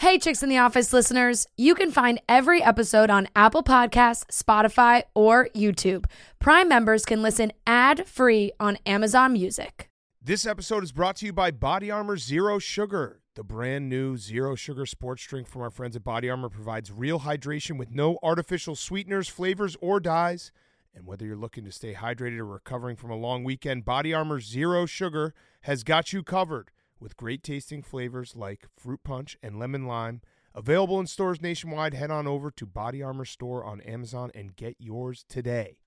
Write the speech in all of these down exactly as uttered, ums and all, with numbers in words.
Hey, Chicks in the Office listeners, you can find every episode on Apple Podcasts, Spotify, or YouTube. Prime members can listen ad-free on Amazon Music. This episode is brought to you by Body Armor Zero Sugar. The brand new Zero Sugar sports drink from our friends at Body Armor provides real hydration with no artificial sweeteners, flavors, or dyes. And whether you're looking to stay hydrated or recovering from a long weekend, Body Armor Zero Sugar has got you covered with great tasting flavors like fruit punch and lemon lime. Available in stores nationwide. Head on over to Body Armor store on Amazon and get yours today.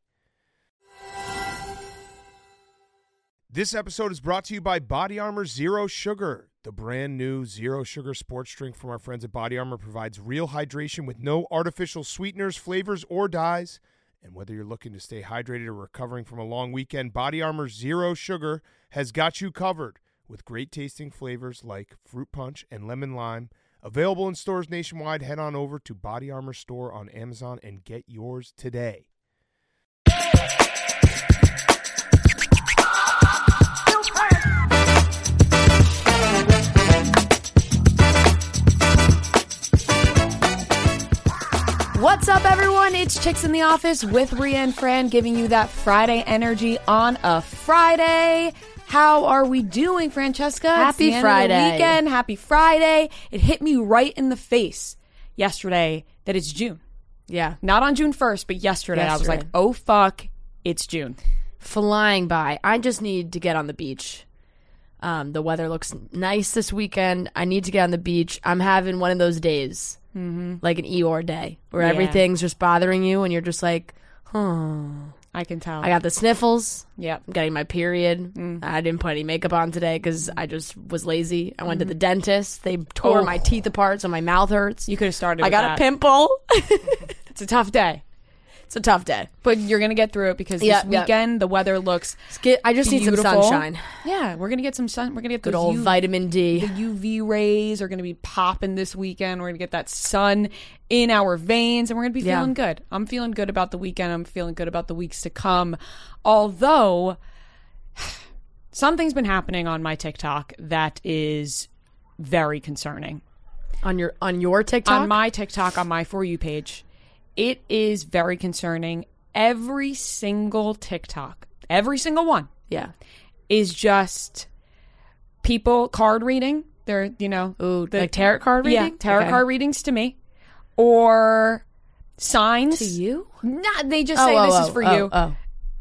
This episode is brought to you by Body Armor Zero Sugar. The brand new Zero Sugar sports drink from our friends at Body Armor provides real hydration with no artificial sweeteners, flavors, or dyes. And whether you're looking to stay hydrated or recovering from a long weekend, Body Armor Zero Sugar has got you covered with great tasting flavors like fruit punch and lemon lime. Available in stores nationwide. Head on over to Body Armor store on Amazon and get yours today. What's up, everyone? It's Chicks in the Office with Rhea and Fran, giving you that Friday energy on a Friday. How are we doing, Francesca? Happy it's the Friday. End of the weekend. Happy Friday. It hit me right in the face yesterday that it's June. Yeah. Not on June first, but yesterday, yesterday. I was like, oh, fuck, it's June. Flying by. I just need to get on the beach. Um, the weather looks nice this weekend. I need to get on the beach. I'm having one of those days. Mm-hmm. Like an Eeyore day where yeah. everything's just bothering you and you're just like, huh. I can tell. I got the sniffles. Yep. I'm getting my period. Mm. I didn't put any makeup on today because I just was lazy. I went mm-hmm. to the dentist. They tore oh. my teeth apart so my mouth hurts. You could have started I with got that. a pimple. It's a tough day. It's a tough day. But you're going to get through it because yep, this weekend yep. the weather looks get, I just beautiful. need some sunshine. Yeah, we're going to get some sun. We're going to get good those old U- vitamin D. The U V rays are going to be popping this weekend. We're going to get that sun in our veins and we're going to be feeling yeah. good. I'm feeling good about the weekend. I'm feeling good about the weeks to come. Although something's been happening on my TikTok that is very concerning. On your on your TikTok? On my TikTok, on my For You page. It is very concerning. Every single TikTok, every single one, yeah, is just people card reading. They're, you know, Ooh, the, like tarot card reading? Yeah, tarot okay. card readings to me. Or signs. To you? Nah, they just oh, say oh, this oh, is for oh, you. Oh.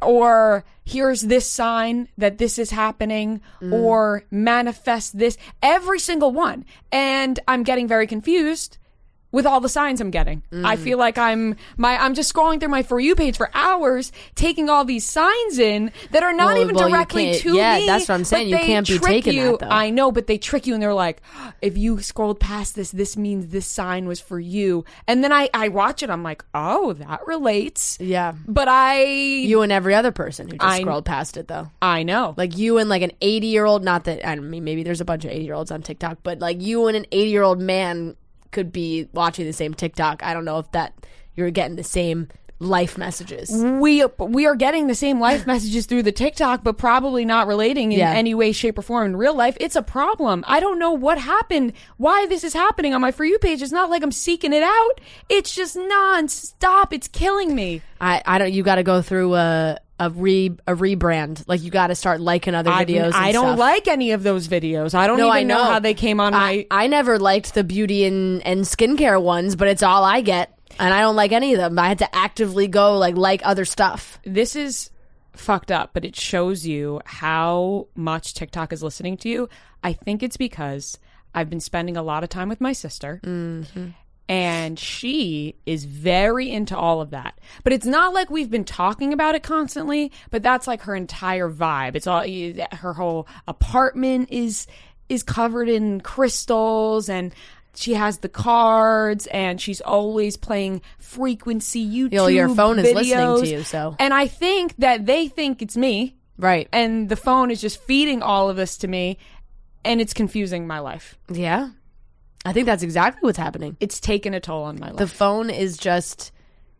Or here's this sign that this is happening, mm. or manifest this. Every single one. And I'm getting very confused with all the signs I'm getting. Mm. I feel like I'm my I'm just scrolling through my For You page for hours, taking all these signs in that are not well, even well, directly to yeah, me. Yeah, that's what I'm saying. You can't be taking you. that, though. I know, but they trick you and they're like, if you scrolled past this, this means this sign was for you. And then I, I watch it, I'm like, oh, that relates. Yeah. But I... You and every other person who just I, scrolled past it, though. I know. Like you and like an eighty-year-old, not that, I mean, maybe there's a bunch of eighty-year-olds on TikTok, but like you and an eighty-year-old man could be watching the same TikTok. I don't know if that you're getting the same life messages. We we are getting the same life messages through the TikTok, but probably not relating in yeah. any way, shape, or form in real life. It's a problem. I don't know what happened, why this is happening on my For You page. It's not like I'm seeking it out. It's just non-stop. It's killing me. I, I don't. You got to go through a a re a rebrand. Like you got to start liking other I videos. Mean, I don't stuff. like any of those videos. I don't no, even I know. know how they came on I, my. I never liked the beauty and and skincare ones, but it's all I get. And I don't like any of them. I had to actively go like like other stuff. This is fucked up, but it shows you how much TikTok is listening to you. I think it's because I've been spending a lot of time with my sister. Mm-hmm. And she is very into all of that. But it's not like we've been talking about it constantly, but that's like her entire vibe. It's all, her whole apartment is is covered in crystals, and she has the cards, and she's always playing frequency YouTube Yo, your phone videos. is listening to you, so. And I think that they think it's me. Right. And the phone is just feeding all of this to me, and it's confusing my life. Yeah. I think that's exactly what's happening. It's taken a toll on my life. The phone is just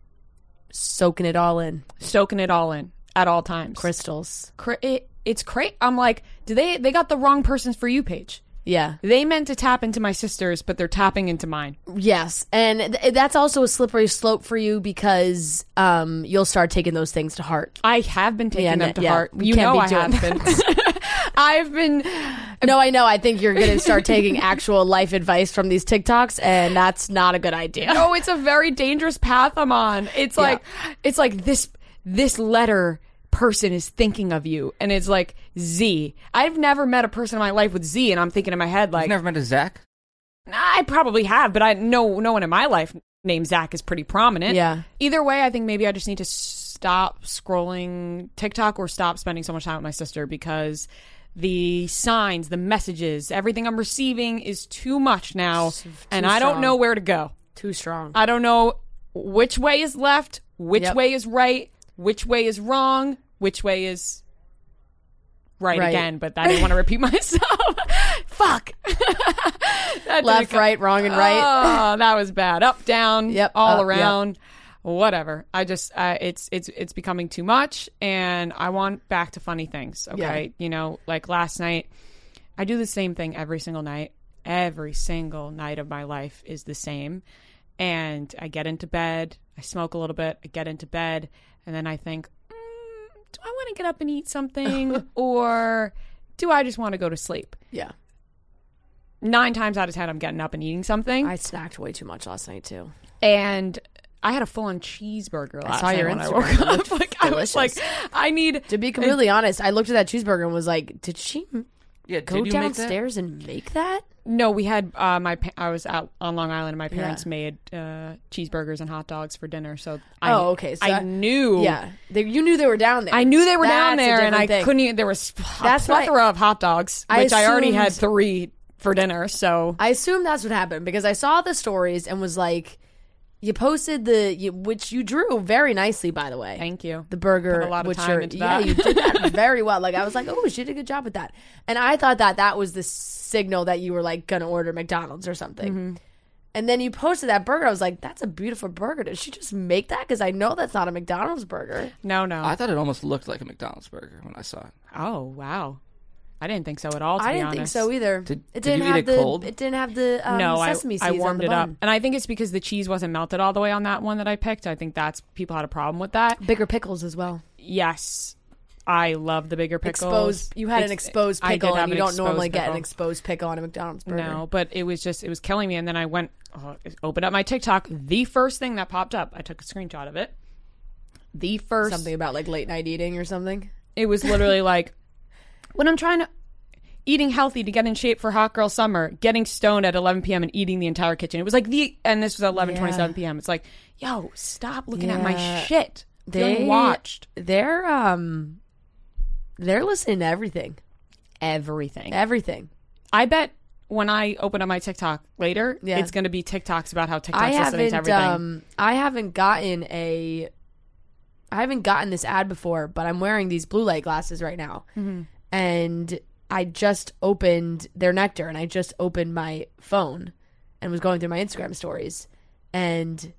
soaking it all in. Soaking it all in at all times. Crystals. Cra- it, it's crazy. I'm like, do they, they got the wrong person's For You page. Yeah. They meant to tap into my sister's, but they're tapping into mine. Yes. And th- that's also a slippery slope for you because um, you'll start taking those things to heart. I have been taking Yeah, them no- to yeah, heart. we You can't know be I doing have been. I've been. No, I know. I think you're going to start taking actual life advice from these TikToks, and that's not a good idea. No, it's a very dangerous path I'm on. It's Yeah. like, it's like this, this letter person is thinking of you, and it's like Z. I've never met a person in my life with Z, and I'm thinking in my head like, You've never met a Zach? I probably have, but I no no one in my life named Zach is pretty prominent. Yeah. Either way, I think maybe I just need to stop scrolling TikTok or stop spending so much time with my sister because the signs, the messages, everything I'm receiving is too much now, Too and I don't strong. know where to go. Too strong. I don't know which way is left, which Yep. way is right, which way is wrong, which way is right, Right. again, but I didn't want to repeat myself. Fuck. That Left, didn't go- right, wrong, and right. Oh, that was bad. Up, down, Yep, all up, yep. around. Whatever. I just uh, it's it's it's becoming too much, and I want back to funny things. Okay, Yeah. you know, like last night, I do the same thing every single night. Every single night of my life is the same, and I get into bed. I smoke a little bit. I get into bed, and then I think, mm, do I want to get up and eat something, or do I just want to go to sleep? Yeah. Nine times out of ten, I'm getting up and eating something. I snacked way too much last night, too. And I had a full-on cheeseburger last saw night your when I Instagram. woke It up. looked Like, I was like, delicious. I need To be completely honest, I looked at that cheeseburger and was like, did she Yeah, go did you make that? downstairs and make that? No, we had uh, my. Pa- I was out on Long Island, and my parents Yeah. made uh, cheeseburgers and hot dogs for dinner. So I, Oh, okay. So I I- knew. Yeah. They, you knew they were down there. I knew they were down That's a there, and I different thing. couldn't. Even, there was a That's why- plethora of hot dogs, I which I already had assumed- three for dinner. So I assume that's what happened because I saw the stories and was like, you posted the, you, which you drew very nicely, by the way. thank you. The burger, Put a lot of which time you're- into yeah, that. you did that very well. Like I was like, oh, she did a good job with that, and I thought that that was the signal that you were like gonna order McDonald's or something. Mm-hmm. And then you posted that burger. I was like, that's a beautiful burger. Did she just make that? Because I know that's not a McDonald's burger. No, no. I thought it almost looked like a McDonald's burger when I saw it. oh wow, I didn't think so at all. To I be dthink honest, so either. Did- it did didn't you eat have it the. cold? It didn't have the um, no, I, sesame seeds I on warmed the it up, bun. and I think it's because the cheese wasn't melted all the way on that one that I picked. I think that's people had a problem with that. Bigger pickles as well. Yes, I love the bigger pickles. Exposed. You had an It's- exposed I did pickle, have and you an don't exposed normally get an pickle. exposed pickle on a McDonald's burger. No, but it was just it was killing me. And then I went oh, opened up my TikTok. The first thing that popped up, I took a screenshot of it. The first Something about like late night eating or something. it was literally like when I'm trying to eating healthy to get in shape for hot girl summer, getting stoned at eleven p.m. and eating the entire kitchen. It was like the and this was at eleven twenty-seven p.m. It's like, yo, stop looking at my Yeah. shit. They Feeling watched They're um, they're listening to everything. everything. Everything. I bet when I open up my TikTok later, Yeah. it's going to be TikToks about how TikTok's I listening haven't to everything. um, I haven't gotten a, I haven't gotten this ad before, but I'm wearing these blue light glasses right now, Mm-hmm. and I just opened their Nectar, and I just opened my phone, and was going through my Instagram stories, and.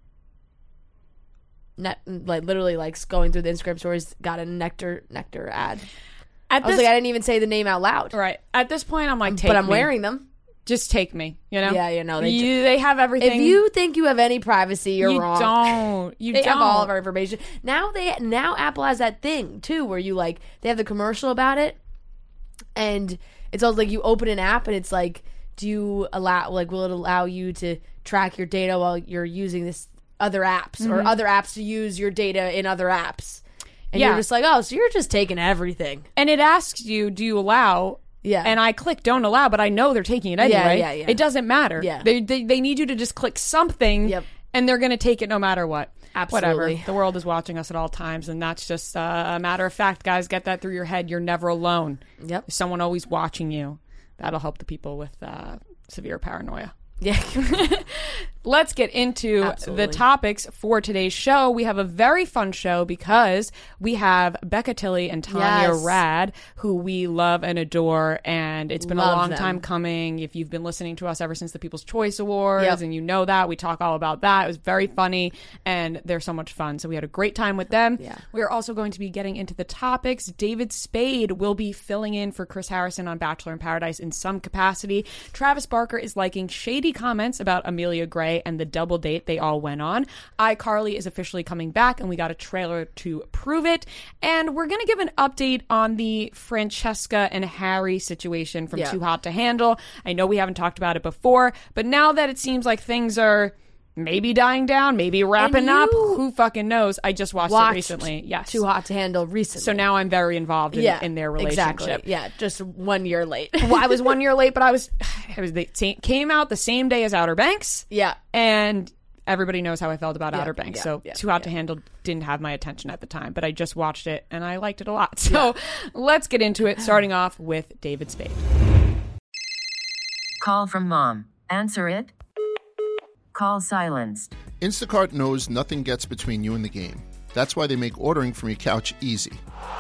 Net, like literally like going through the Instagram stories, got a Nectar Nectar ad. At I was this, like, I didn't even say the name out loud, right. At this point, I'm like, take but I'm me. wearing them. Just take me. You know? Yeah, you know, they you, they have everything. If you think you have any privacy, you're you wrong. don't. You They don't. have all of our information. Now they now Apple has that thing too where you like they have the commercial about it, and it's also like you open an app and it's like, do you allow like will it allow you to track your data while you're using this other apps or other apps to use your data in other apps? And Yeah. you're just like, oh, so you're just taking everything. And it asks you, do you allow? Yeah. And I click don't allow, but I know they're taking it anyway. yeah, yeah. It doesn't matter. Yeah. They, they, they need you to just click something, Yep. and they're going to take it no matter what. Absolutely. Whatever. The world is watching us at all times, and that's just uh, a matter of fact, guys. Get that through your head. You're never alone. Yep. There's someone always watching you. That'll help the people with uh, severe paranoia. Yeah. let's get into Absolutely. the topics for today's show. We have a very fun show because we have Becca Tilley and Tanya Yes. Rad, who we love and adore, and it's been Love a long them. time coming. If you've been listening to us ever since the People's Choice Awards, Yep. and you know that, we talk all about that. It was very funny, and they're so much fun. So we had a great time with them. Yeah. We are also going to be getting into the topics. David Spade will be filling in for Chris Harrison on Bachelor in Paradise in some capacity. Travis Barker is liking shady comments about Amelia Gray and the double date they all went on. iCarly is officially coming back, and we got a trailer to prove it. And we're going to give an update on the Francesca and Harry situation from Yeah. Too Hot to Handle. I know we haven't talked about it before, but now that it seems like things are maybe dying down, maybe wrapping And up, you who fucking knows? I just watched, Watched it recently. Yes. Too Hot to Handle recently. So now I'm very involved in, yeah, in their relationship. Exactly. Yeah, just one year late. Well, I was one year late, but I was, I was, they came out the same day as Outer Banks. yeah. And everybody knows how I felt about Yeah, Outer Banks. yeah, so yeah, Too Hot yeah. to Handle didn't have my attention at the time, but I just watched it and I liked it a lot. So let's get into it, starting off with David Spade. Call from mom. Answer it. Call silenced. Instacart knows nothing gets between you and the game. That's why they make ordering from your couch easy.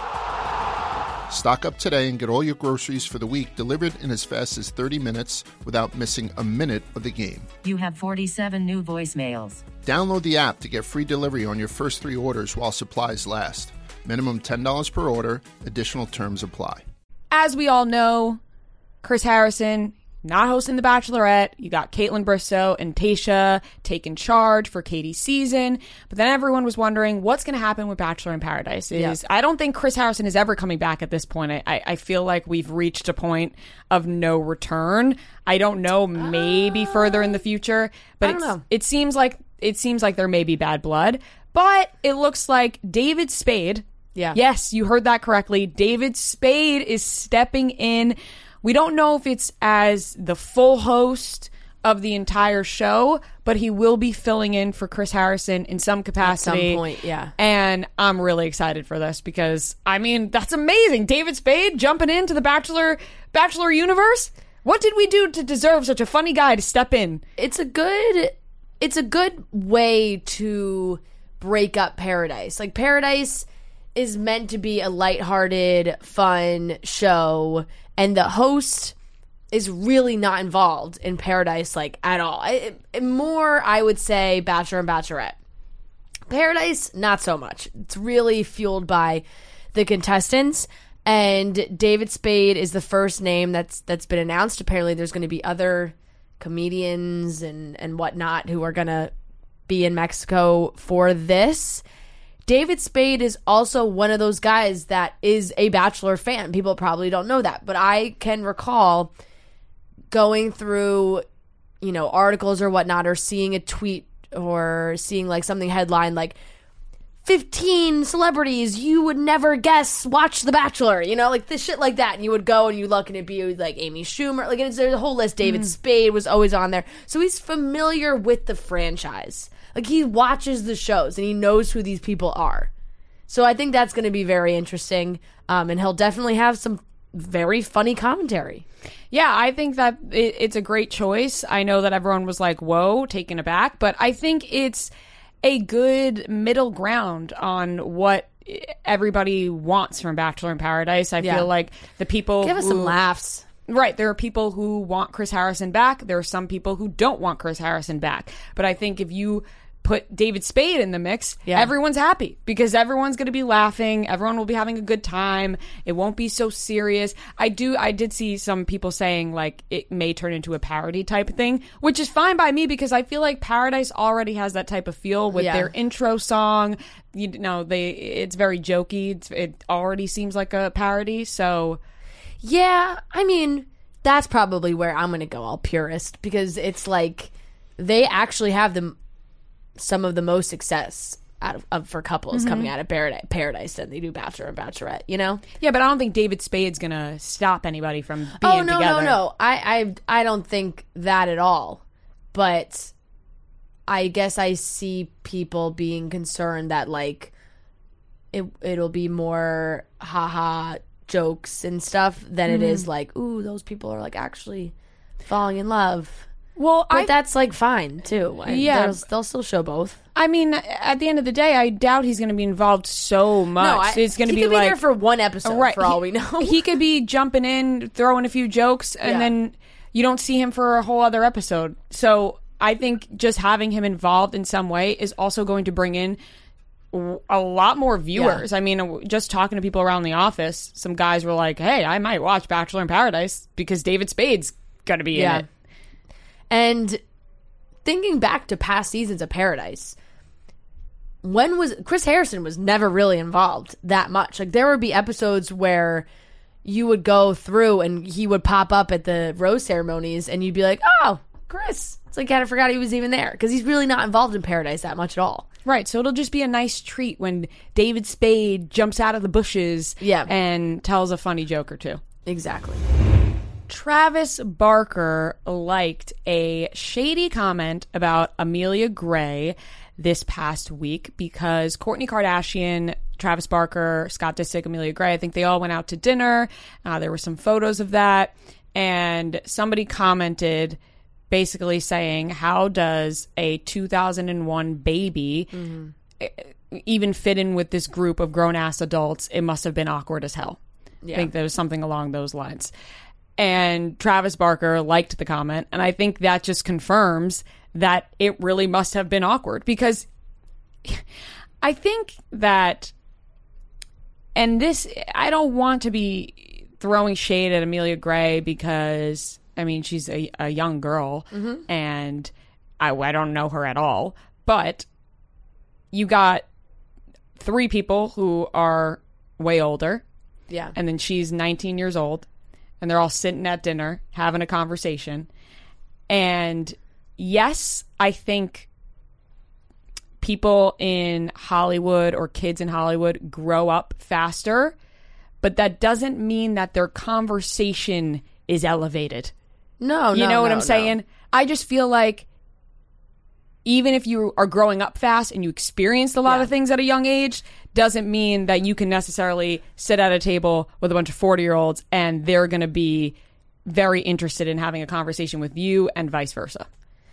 Stock up today and get all your groceries for the week delivered in as fast as thirty minutes without missing a minute of the game. You have forty-seven new voicemails. Download the app to get free delivery on your first three orders while supplies last. Minimum ten dollars per order. Additional terms apply. As we all know, Chris Harrison not hosting The Bachelorette. You got Caitlin Bristow and Tayshia taking charge for Katie's season. But then everyone was wondering what's going to happen with Bachelor in Paradise. Is Yeah. I don't think Chris Harrison is ever coming back at this point. I, I, I feel like we've reached a point of no return. I don't know, maybe further in the future. But I don't it's- know. it seems like it seems like there may be bad blood. But it looks like David Spade. Yeah. Yes, you heard that correctly. David Spade is stepping in. We don't know if it's as the full host of the entire show, but he will be filling in for Chris Harrison in some capacity. At some point, yeah. And I'm really excited for this because, I mean, that's amazing. David Spade jumping into the Bachelor Bachelor universe. What did we do to deserve such a funny guy to step in? It's a good it's a good way to break up Paradise. Like Paradise is meant to be a lighthearted, fun show, and the host is really not involved in Paradise like at all. I, it, more, I would say, Bachelor and Bachelorette. Paradise, not so much. It's really fueled by the contestants, and David Spade is the first name that's that's been announced. Apparently, there's going to be other comedians and and whatnot who are going to be in Mexico for this. David Spade is also one of those guys that is a Bachelor fan. People probably don't know that, but I can recall going through, you know, articles or whatnot, or seeing a tweet or seeing like something headline like fifteen celebrities you would never guess watch The Bachelor, you know, like this shit like that. And you would go and you look and it'd be like Amy Schumer, like it's, there's a whole list. David Spade was always on there. So he's familiar with the franchise. Like he watches the shows and he knows who these people are. So I think that's going to be very interesting. Um, and he'll definitely have some very funny commentary. Yeah, I think that it, it's a great choice. I know that everyone was like, whoa, taken aback, but I think it's a good middle ground on what everybody wants from Bachelor in Paradise. I Yeah. feel like the people Give us who, some laughs. Right, there are people who want Chris Harrison back. There are some people who don't want Chris Harrison back. But I think if you put David Spade in the mix, Yeah. everyone's happy because everyone's going to be laughing. Everyone will be having a good time. It won't be so serious. I do. I did see some people saying like it may turn into a parody type of thing, which is fine by me because I feel like Paradise already has that type of feel with Yeah. their intro song. You know, they it's very jokey. It's, it already seems like a parody. So Yeah, I mean, that's probably where I'm going to go all purist because it's like they actually have the some of the most success out of, of for couples coming out of Paradise, Paradise than they do Bachelor and Bachelorette, you know? yeah, but I don't think David Spade's going to stop anybody from being Oh, no, together. no, no. I, I, I don't think that at all. But I guess I see people being concerned that, like, it, it'll be more haha jokes and stuff than it is like, ooh, those people are, like, actually falling in love. Well, But I that's like fine too. I- Yeah. they'll, they'll still show both. I mean, at the end of the day, I doubt he's going to be involved so much. No, I, it's going to he be could like be there for one episode, right for all he, we know. He could be jumping in, throwing a few jokes, and Yeah. then you don't see him for a whole other episode. So I think just having him involved in some way is also going to bring in a lot more viewers. Yeah. I mean, just talking to people around the office, some guys were like, "Hey, I might watch Bachelor in Paradise because David Spade's going to be Yeah. in it." And thinking back to past seasons of Paradise, when was Chris Harrison was never really involved that much. Like there would be episodes where you would go through and he would pop up at the rose ceremonies and you'd be like, "Oh, Chris." It's like I kind of forgot he was even there because he's really not involved in Paradise that much at all. Right, so it'll just be a nice treat when David Spade jumps out of the bushes Yeah. and tells a funny joke or two. Exactly. Travis Barker liked a shady comment about Amelia Gray this past week because Kourtney Kardashian, Travis Barker, Scott Disick, Amelia Gray, I think they all went out to dinner. Uh, there were some photos of that. And somebody commented basically saying, how does a two thousand one baby mm-hmm. even fit in with this group of grown-ass adults? It must have been awkward as hell. Yeah. I think there was something along those lines. And Travis Barker liked the comment, and I think that just confirms that it really must have been awkward because I think that, and this, I don't want to be throwing shade at Amelia Gray because, I mean, she's a, a young girl, mm-hmm. and I, I don't know her at all, but you got three people who are way older, yeah, and then she's nineteen years old, and they're all sitting at dinner having a conversation. And yes, I think people in Hollywood or kids in Hollywood grow up faster, but that doesn't mean that their conversation is elevated. No, you no, know what no, I'm saying? no. I just feel like even if you are growing up fast and you experienced a lot Yeah. of things at a young age, doesn't mean that you can necessarily sit at a table with a bunch of forty-year-olds and they're going to be very interested in having a conversation with you and vice versa.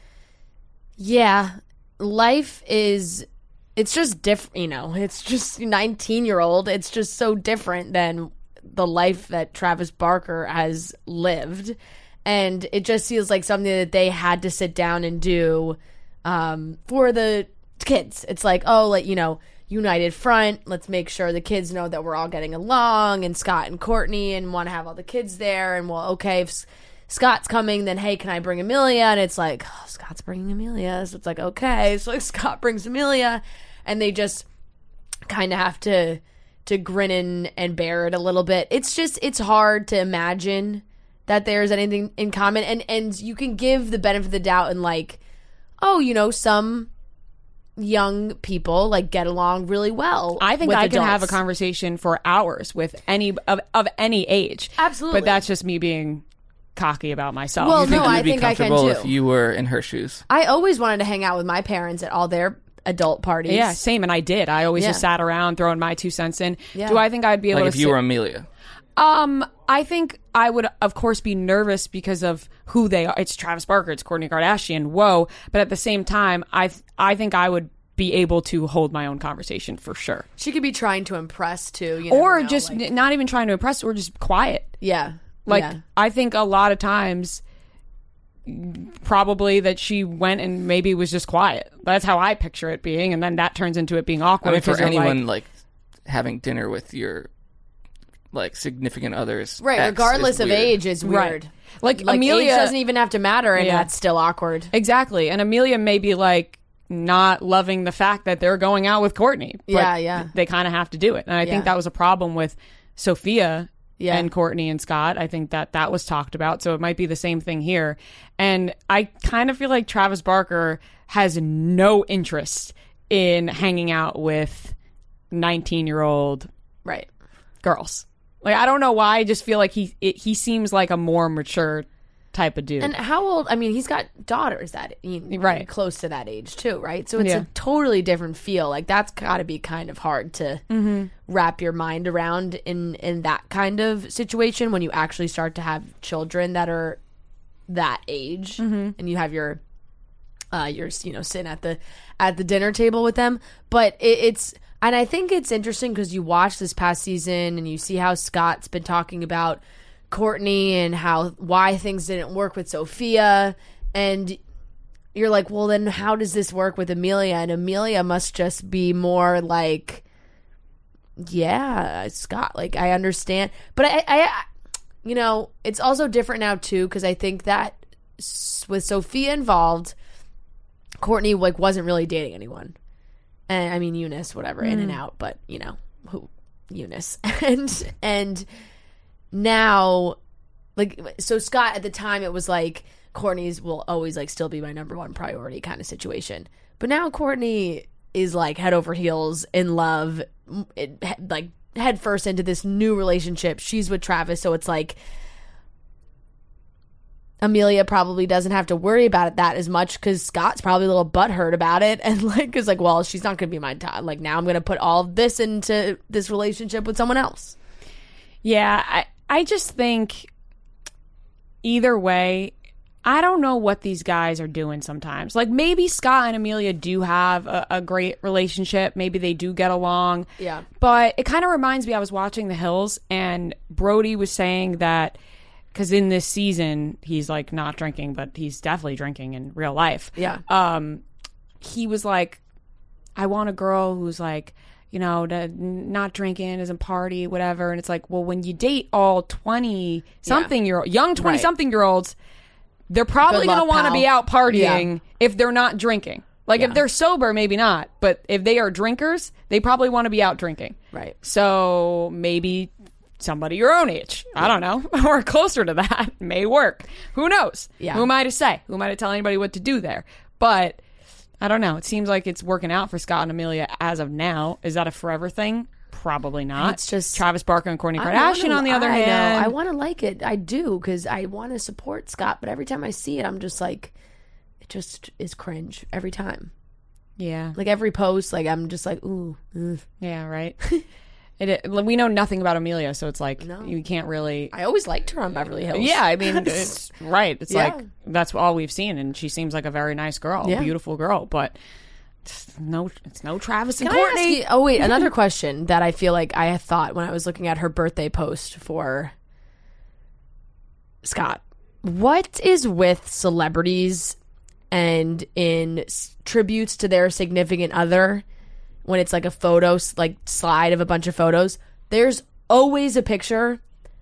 Yeah. Life is, it's just different, you know, it's just nineteen-year-old. It's just so different than the life that Travis Barker has lived. And it just feels like something that they had to sit down and do um, for the kids. It's like, oh, like, you know, united front. Let's make sure the kids know that we're all getting along, and Scott and Kourtney, and want to have all the kids there. And well, okay, if Scott's coming, then hey, can I bring Amelia? And it's like, oh, Scott's bringing Amelia. So it's like, okay. So like Scott brings Amelia, and they just kind of have to to grin and, and bear it a little bit. It's just, it's hard to imagine that there's anything in common. And, and you can give the benefit of the doubt and like, oh, you know, some young people like get along really well. I think with I adults. can have a conversation for hours with any of, of any age. Absolutely. But that's just me being cocky about myself. Well, You think no, you would I be think I can comfortable too. if you were in her shoes? I always wanted to hang out with my parents at all their adult parties. Yeah, same, and I did. I always Yeah. just sat around throwing my two cents in. Yeah. Do I think I'd be able Like to if you sit- were Amelia. Um, I think I would, of course, be nervous because of who they are. It's Travis Barker, it's Kourtney Kardashian. Whoa! But at the same time, I I think I would be able to hold my own conversation for sure, She could be trying to impress too, you or never know, just like- n- not even trying to impress, or just quiet. yeah, Like yeah. I think a lot of times, probably that she went and maybe was just quiet. That's how I picture it being, and then that turns into it being awkward. I mean, for because you're anyone like, like having dinner with your like significant others, Right, ex regardless is of weird. age is Right. weird. like, Like Amelia age doesn't even have to matter, and Yeah. that's still awkward. Exactly. And Amelia may be like not loving the fact that they're going out with Kourtney. But Yeah, yeah. They kind of have to do it. And I Yeah. think that was a problem with Sophia Yeah. and Kourtney and Scott. I think that that was talked about. So it might be the same thing here. And I kind of feel like Travis Barker has no interest in hanging out with nineteen-year-old Right. girls. Like, I don't know why. I just feel like he it, he seems like a more mature type of dude. And how old? I mean, he's got daughters that you know, Right. close to that age too, right? So it's Yeah. a totally different feel. Like that's got to be kind of hard to wrap your mind around in in that kind of situation when you actually start to have children that are that age, Mm-hmm. and you have your, uh, you're you know sitting at the at the dinner table with them. But it, it's and I think it's interesting because you watch this past season and you see how Scott's been talking about Courtney and how why things didn't work with Sophia, and you're like, well, then how does this work with Amelia? And Amelia must just be more like, yeah, Scott, like, I understand. But I, I you know, it's also different now, too, because I think that s- with Sophia involved, Courtney, like, wasn't really dating anyone. And, I mean, Eunice, whatever, in and out, but, you know, who? Eunice. and, and now, like, so Scott, at the time, it was like, Courtney's will always like still be my number one priority kind of situation. But now Courtney is like head over heels in love, it, like head first into this new relationship. She's with Travis, so it's like Amelia probably doesn't have to worry about it that as much because Scott's probably a little butthurt about it, and like is like, well, she's not going to be my top. Like now I'm going to put all of this into this relationship with someone else. Yeah, I I just think either way, I don't know what these guys are doing sometimes. Like, maybe Scott and Amelia do have a, a great relationship. Maybe they do get along. Yeah. But it kind of reminds me, I was watching The Hills, and Brody was saying that, because in this season, he's, like, not drinking, but he's definitely drinking in real life. Yeah. Um, he was like, I want a girl who's, like, you know, to, not drinking, doesn't party, whatever. And it's like, well, when you date all twenty-something year old, young twenty-something-year-olds, they're probably Good going to luck, want to pal. be out partying Yeah. if they're not drinking. Like, Yeah. if they're sober, maybe not. But if they are drinkers, they probably want to be out drinking. Right. So maybe somebody your own age, I don't know, or closer to that may work. Who knows? Yeah. Who am I to say? Who am I to tell anybody what to do there? But I don't know. It seems like it's working out for Scott and Amelia as of now. Is that a forever thing? Probably not. It's just- Travis Barker and Kourtney I Kardashian, wanna- on the other I hand. know. I want to like it. I do because I want to support Scott. But every time I see it, I'm just like, it just is cringe every time. yeah. Like every post, like I'm just like, ooh, ugh. Yeah, right. it, it, we know nothing about Amelia, so it's like No. you can't really. I always liked her on Beverly Hills. Yeah, I mean, it's right. It's Yeah. like that's all we've seen, and she seems like a very nice girl, Yeah. beautiful girl. But it's no, it's no Travis and Can I ask Courtney. you- oh wait, another question that I feel like I had thought when I was looking at her birthday post for Scott. What is with celebrities and in s- tributes to their significant other when it's like a photo s- like slide of a bunch of photos? There's always a picture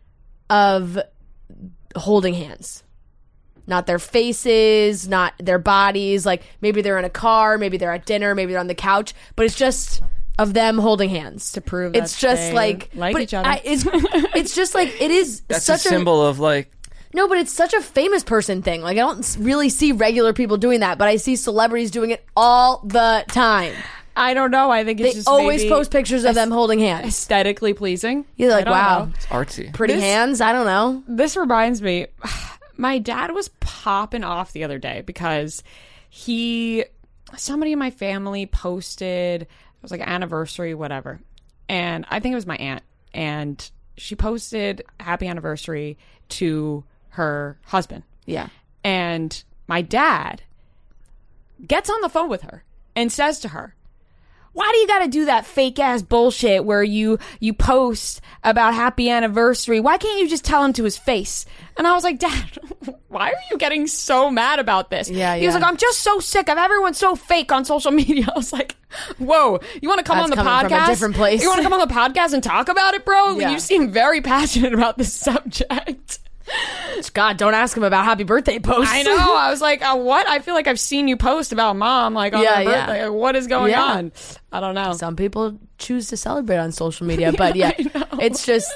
of holding hands. Not their faces, not their bodies. Like maybe they're in a car, maybe they're at dinner, maybe they're on the couch, but it's just of them holding hands To prove it's that just they like like but each other. I, it's it's just like it is That's such a symbol of like no, but it's such a famous person thing. Like I don't s- really see regular people doing that, but I see celebrities doing it all the time. I don't know. I think it's They just always maybe post pictures of them holding hands. aesthetically pleasing. You're like, I don't wow, know. it's artsy. pretty This- hands. I don't know. This reminds me, my dad was popping off the other day because he, somebody in my family posted, it was like anniversary, whatever. And I think it was my aunt. And she posted happy anniversary to her husband. Yeah, And my dad gets on the phone with her and says to her, why do you got to do that fake ass bullshit where you you post about happy anniversary? Why can't you just tell him to his face? And I was like, Dad, why are you getting so mad about this? Yeah, He was yeah. like, I'm just so sick of everyone so fake on social media. I was like, whoa, you want to come That's on the coming podcast? from a different place. You want to come on the podcast and talk about it, bro? Yeah. You seem very passionate about this subject. God, don't ask him about happy birthday posts. I know. I was like, uh, what? I feel like I've seen you post about mom, like on Yeah, her yeah. birthday. What is going Yeah. on? I don't know. Some people choose to celebrate on social media, but yeah, it's just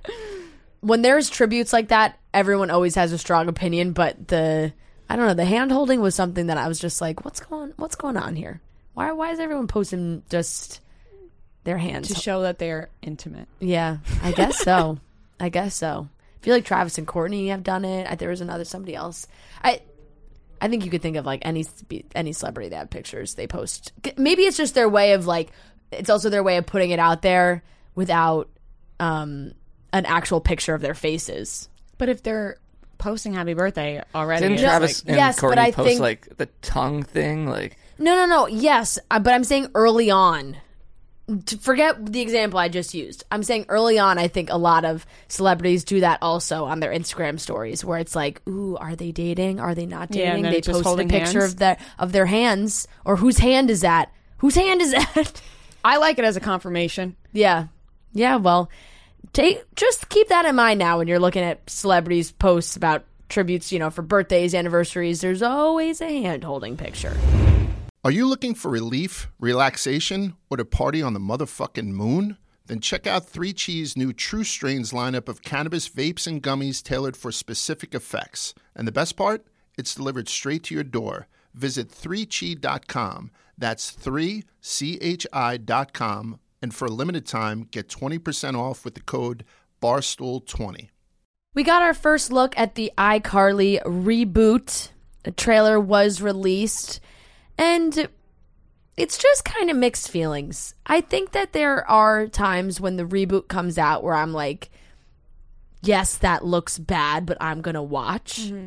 when there's tributes like that, everyone always has a strong opinion. But the I don't know, the hand holding was something that I was just like, what's going what's going on here? Why why is everyone posting just their hands? To show that they're intimate. Yeah, I guess so. I guess so. I feel like Travis and Courtney have done it. I, there was another somebody else. I I think you could think of like any any celebrity that have pictures they post. Maybe it's just their way of like. It's also their way of putting it out there without um, an actual picture of their faces. But if they're posting happy birthday already. Didn't It's Travis like- and Yes, but Courtney I post think- like the tongue thing? Like, No, no, no. Yes, uh, but I'm saying early on. To forget the example I just used. I'm saying early on, I think a lot of celebrities do that also on their Instagram stories, where it's like, "Ooh, are they dating? Are they not Yeah, and dating?" then They it's just post a holding picture hands. of their of their hands, or whose hand is that? Whose hand is that? I like it as a confirmation. Yeah, yeah. Well, take just keep that in mind now when you're looking at celebrities' posts about tributes. You know, for birthdays, anniversaries. There's always a hand holding picture. Are you looking for relief, relaxation, or to party on the motherfucking moon? Then check out three Chees' new True Strains lineup of cannabis vapes and gummies tailored for specific effects. And the best part? It's delivered straight to your door. Visit three chi dot com. That's three C H I dot com. And for a limited time, get twenty percent off with the code barstool twenty. We got our first look at the iCarly reboot. A trailer was released, and it's just kind of mixed feelings. I think that there are times when the reboot comes out where I'm like, yes, that looks bad, but I'm going to watch. Mm-hmm.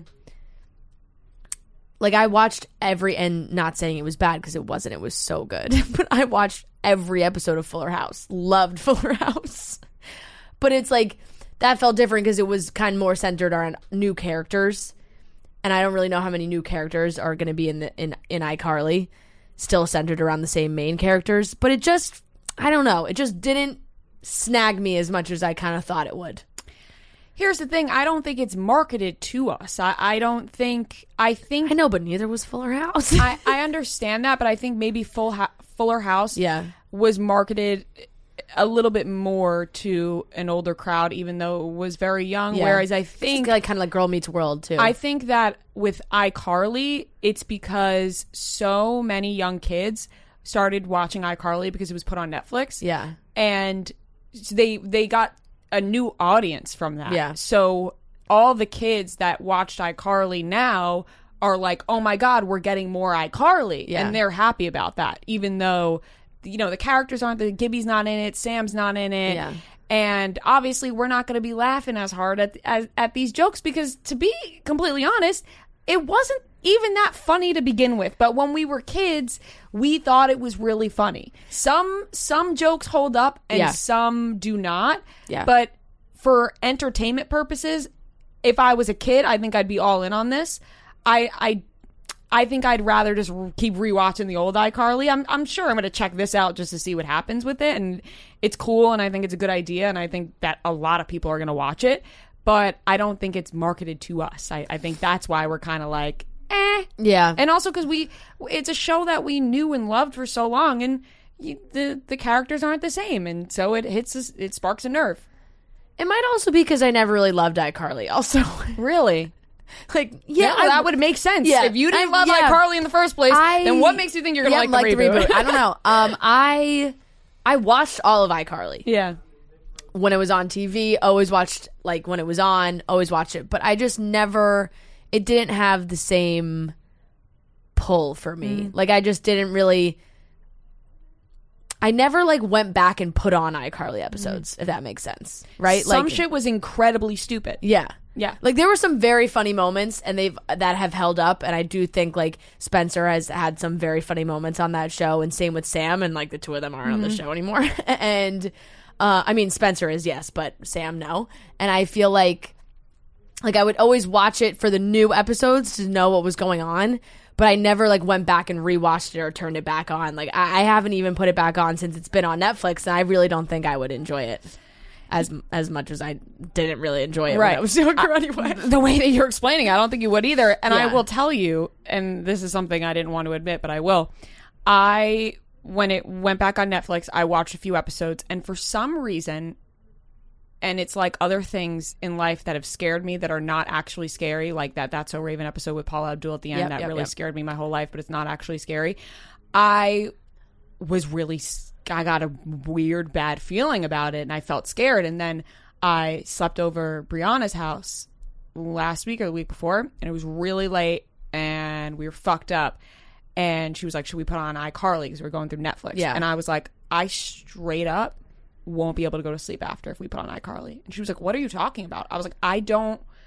Like, I watched every, and not saying it was bad because it wasn't, it was so good, but I watched every episode of Fuller House. Loved Fuller House. But it's like, that felt different because it was kind of more centered on new characters. And I don't really know how many new characters are going to be in the in, in iCarly. Still centered around the same main characters. But it just, I don't know. It just didn't snag me as much as I kind of thought it would. Here's the thing. I don't think it's marketed to us. I, I don't think... I think... I know, but neither was Fuller House. I, I understand that, but I think maybe Full ha- Fuller House yeah. was marketed a little bit more to an older crowd, even though it was very young. Yeah. Whereas I It's think... like kind of like Girl Meets World, too. I think that with iCarly, it's because so many young kids started watching iCarly because it was put on Netflix. Yeah. And they they got a new audience from that. Yeah. So all the kids that watched iCarly now are like, oh my God, we're getting more iCarly. Yeah. And they're happy about that, even though, you know, the characters aren't, the Gibby's not in it, Sam's not in it. Yeah. And obviously we're not going to be laughing as hard at, at at these jokes because, to be completely honest, it wasn't even that funny to begin with. But when we were kids, we thought it was really funny. Some some jokes hold up and Yeah. some do not. Yeah. But for entertainment purposes, if I was a kid, I think I'd be all in on this. I I I think I'd rather just re- keep rewatching the old iCarly. I'm I'm sure I'm going to check this out just to see what happens with it, and it's cool, and I think it's a good idea, and I think that a lot of people are going to watch it. But I don't think it's marketed to us. I, I think that's why we're kind of like, eh. Yeah. And also because we, it's a show that we knew and loved for so long, and you, the the characters aren't the same, and so it hits us, it sparks a nerve. It might also be because I never really loved iCarly, also. Really? Like, yeah. Yeah, well, I- that would make sense. Yeah. If you didn't I- love yeah. iCarly in the first place, I- then what makes you think you're going to yeah, like, the, reboot? I don't know. Um, I I watched all of iCarly. Yeah. When it was on T V, always watched, like, when it was on, always watched it. But I just never, it didn't have the same pull for me. Mm. Like, I just didn't really, I never, like, went back and put on iCarly episodes, if that makes sense. Right? Some like, shit was incredibly stupid. Yeah. Yeah. Like, there were some very funny moments, and they've that have held up, and I do think, like, Spencer has had some very funny moments on that show, and same with Sam, and, like, the two of them aren't on the show anymore. And uh, I mean, Spencer is, yes, but Sam, no. And I feel like, like, I would always watch it for the new episodes to know what was going on, but I never, like, went back and rewatched it or turned it back on. Like, I, I haven't even put it back on since it's been on Netflix, and I really don't think I would enjoy it as as much as I didn't really enjoy it Right. when I was younger anyway. The way that you're explaining it, I don't think you would either. And I Yeah. will tell you, and this is something I didn't want to admit, but I will. I, when it went back on Netflix, I watched a few episodes, and for some reason, and it's like other things in life that have scared me that are not actually scary, like that That's So Raven episode with Paula Abdul at the end, Yep, that yep, really yep. scared me my whole life, but it's not actually scary. I was really, s- I got a weird, bad feeling about it, and I felt scared, and then I slept over Brianna's house last week or the week before, and it was really late, and we were fucked up. And she was like, should we put on iCarly because we're going through Netflix? Yeah. And I was like, I straight up won't be able to go to sleep after if we put on iCarly. And she was like, what are you talking about? I was like, I don't,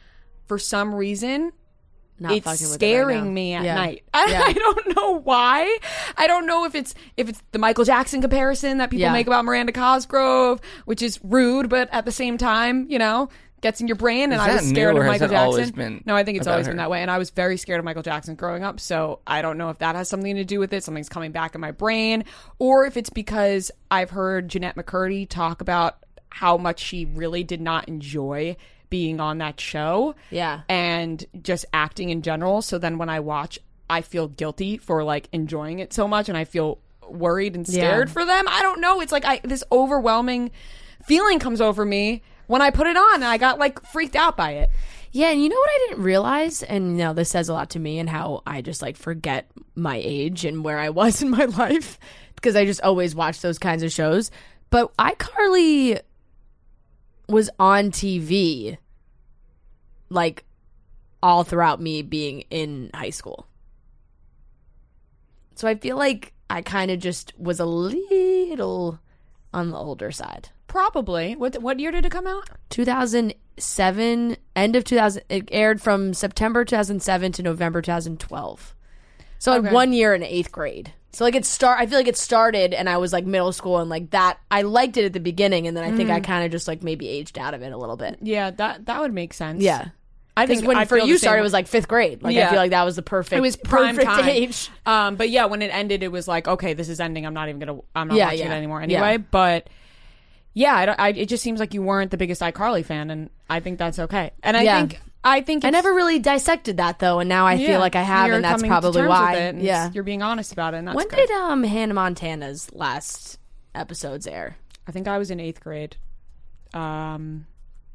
for some reason, Not it's fucking with scaring it right now. me at Yeah. night. I, Yeah. I don't know why. I don't know if it's if it's the Michael Jackson comparison that people Yeah. make about Miranda Cosgrove, which is rude, but at the same time, you know, gets in your brain. And Is I that was new, scared or of has Michael it Jackson. always been no, I think it's about always her? been that way. And I was very scared of Michael Jackson growing up. So I don't know if that has something to do with it. Something's coming back in my brain, or if it's because I've heard Jeanette McCurdy talk about how much she really did not enjoy being on that show. Yeah. And just acting in general. So then when I watch, I feel guilty for like enjoying it so much, and I feel worried and scared Yeah. for them. I don't know. It's like I this overwhelming feeling comes over me when I put it on, and I got like freaked out by it. Yeah, and you know what I didn't realize, and you know, this says a lot to me and how I just like forget my age and where I was in my life because I just always watch those kinds of shows. But iCarly was on T V like all throughout me being in high school. So I feel like I kind of just was a little on the older side. Probably. What what year did it come out? two thousand seven, end of two thousand. It aired from September two thousand seven to November two thousand twelve. So I had Okay. one year in eighth grade. So like it start. I feel like it started, and I was like middle school, and like that. I liked it at the beginning, and then I think I kind of just like maybe aged out of it a little bit. Yeah, that that would make sense. Yeah, I because think when I for feel you the same started, it way. was like fifth grade. Like I Yeah. feel like that was the perfect. It was prime perfect time. age. Um, but yeah, when it ended, it was like, okay, this is ending. I'm not even gonna. I'm not Yeah, watching yeah. it anymore Yeah. anyway. But yeah, I don't, I, it just seems like you weren't the biggest iCarly fan, and I think that's okay. And I Yeah. think I think I it's, never really dissected that though, and now I yeah, feel like I have, you're and that's coming to probably terms why. with it, and Yeah. you're being honest about it. And that's When good. did um Hannah Montana's last episodes air? I think I was in eighth grade. Um,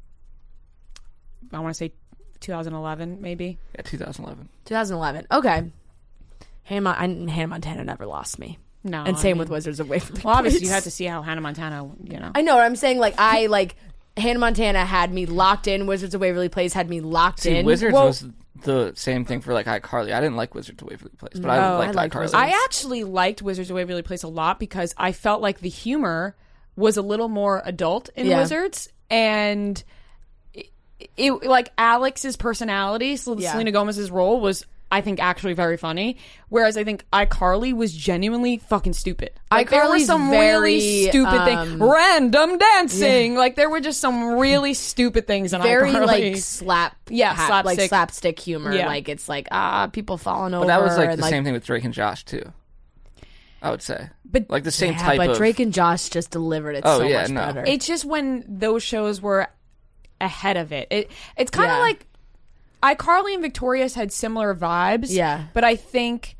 I want to say two thousand eleven, maybe. Yeah, two thousand eleven. twenty eleven. Okay. Hannah, I, Hannah Montana never lost me. No, And I same mean- with Wizards of Waverly Well, obviously, Place. you had to see how Hannah Montana, you know. I know what I'm saying. Like, I, like, Hannah Montana had me locked in. Wizards of Waverly Place had me locked See, in. Wizards Well, was the same thing for like iCarly. I didn't like Wizards of Waverly Place, but I No, liked, I liked iCarly. Wizards. I actually liked Wizards of Waverly Place a lot because I felt like the humor was a little more adult in Yeah. Wizards, and it, it like Alex's personality, so Yeah. Selena Gomez's role was, I think, actually very funny. Whereas I think iCarly was genuinely fucking stupid. Like there were iCarly's some very, really stupid things, um, random dancing. Like there were just some really stupid things in very, iCarly. like, slap. Yeah, ha- like slapstick. slapstick humor. Yeah. Like, it's like, ah, people falling over. But that was like and, the same thing with Drake and Josh too. I would say, But- like the same Yeah, type but of. Drake and Josh just delivered it Oh, so yeah, much no. better. It's just when those shows were ahead of it. It it's kind of Yeah. like iCarly and Victorious had similar vibes. Yeah. But I think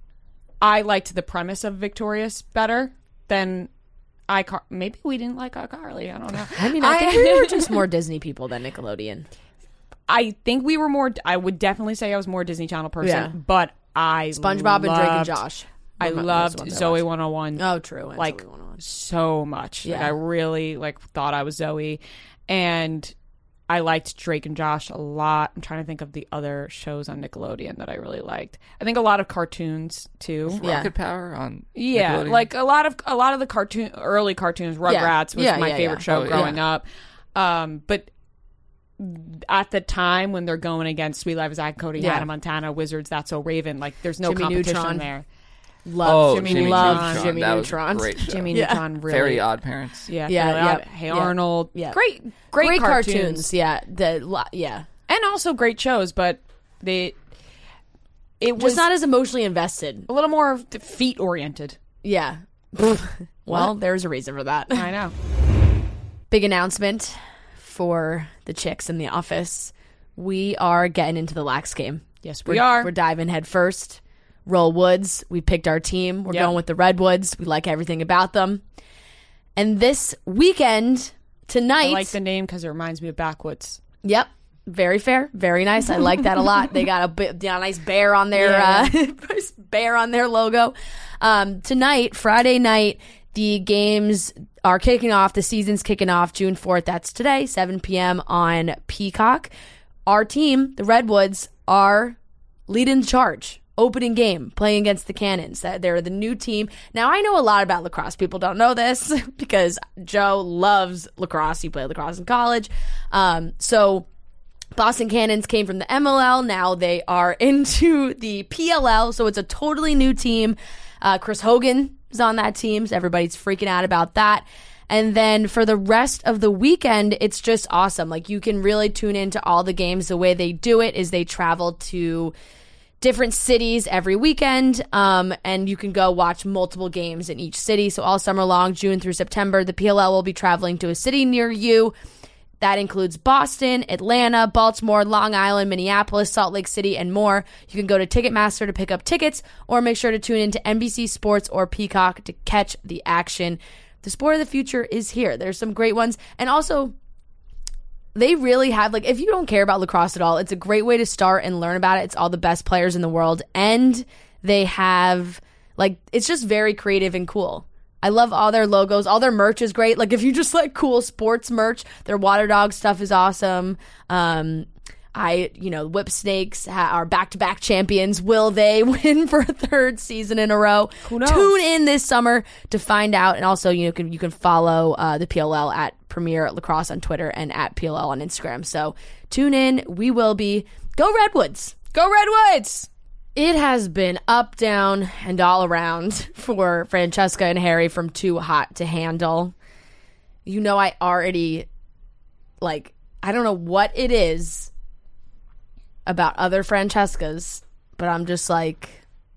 I liked the premise of Victorious better than iCar. Maybe we didn't like iCarly. I don't know. I mean, I think we were just more Disney people than Nickelodeon. I think we were more. I would definitely say I was more Disney Channel person. Yeah. But I SpongeBob and Drake and loved- Josh. I were my- those loved ones I Zoe watched. one oh one. Oh, true. and like Zoe one oh one. so much. Like Yeah. I really like thought I was Zoe, and I liked Drake and Josh a lot. I'm trying to think of the other shows on Nickelodeon that I really liked. I think a lot of cartoons too. Yeah. Rocket Power on Yeah, Nickelodeon? like a lot of a lot of the cartoon early cartoons. Rugrats was Yeah, my yeah, favorite yeah. show Oh, yeah. growing up. Um, but at the time when they're going against Sweet Life of Zack and Cody, Yeah. Hannah Montana, Wizards, That's So Raven, like there's no Jimmy competition Neutron. there. Love oh, Jimmy Jimmy, Neutron. Neutron. Jimmy that Neutron. was a great show. Jimmy Yeah. Neutron, really, Very Odd Parents. yeah, Yeah, Fairly yeah, Odd- Hey yeah. Arnold, Yeah. great, great, Great cartoons. cartoons. Yeah. The lo- yeah. and also great shows, but they it was Just not as emotionally invested. a little more feet oriented. Yeah. Well, there's a reason for that. I know. Big announcement for the chicks in the office. We are getting into the lax game. Yes, we We're, are. We're diving head first. Roll Woods. We picked our team. We're Yep. going with the Redwoods. We like everything about them. And this weekend, tonight. I like the name because it reminds me of Backwoods. Yep. Very fair. Very nice. I like that a lot. They got a, bit, a nice bear on their Yeah. uh, nice bear on their logo. Um, tonight, Friday night, the games are kicking off. The season's kicking off June fourth. That's today, seven p.m. on Peacock. Our team, the Redwoods, are leading the charge. Opening game, playing against the Cannons. That They're the new team. Now, I know a lot about lacrosse. People don't know this because Joe loves lacrosse. He played lacrosse in college. Um, so Boston Cannons came from the M L L. Now they are into the P L L, so it's a totally new team. Uh, Chris Hogan is on that team, so everybody's freaking out about that. And then for the rest of the weekend, it's just awesome. Like, you can really tune into all the games. The way they do it is they travel to different cities every weekend, um, and you can go watch multiple games in each city. So all summer long, June through September, the P L L will be traveling to a city near you. That includes Boston, Atlanta, Baltimore, Long Island, Minneapolis, Salt Lake City, and more. You can go to Ticketmaster to pick up tickets, or make sure to tune into N B C Sports or Peacock to catch the action. The sport of the future is here. There's some great ones. And also, they really have, like, if you don't care about lacrosse at all, it's a great way to start and learn about it. It's all the best players in the world. And they have, like, it's just very creative and cool. I love all their logos. All their merch is great. Like, if you just like cool sports merch, their Water Dog stuff is awesome. Um, I, you know, Whip Snakes ha- are back-to-back champions. Will they win for a third season in a row? Who knows? Tune in this summer to find out. And also, you know, can, you can follow uh, the P L L at Premier Lacrosse on Twitter and at P L L on Instagram. So tune in. We will be. Go Redwoods. Go Redwoods! It has been up, down, and all around for Francesca and Harry from Too Hot to Handle. You know, I already, like, I don't know what it is about other Francescas, but I'm just like,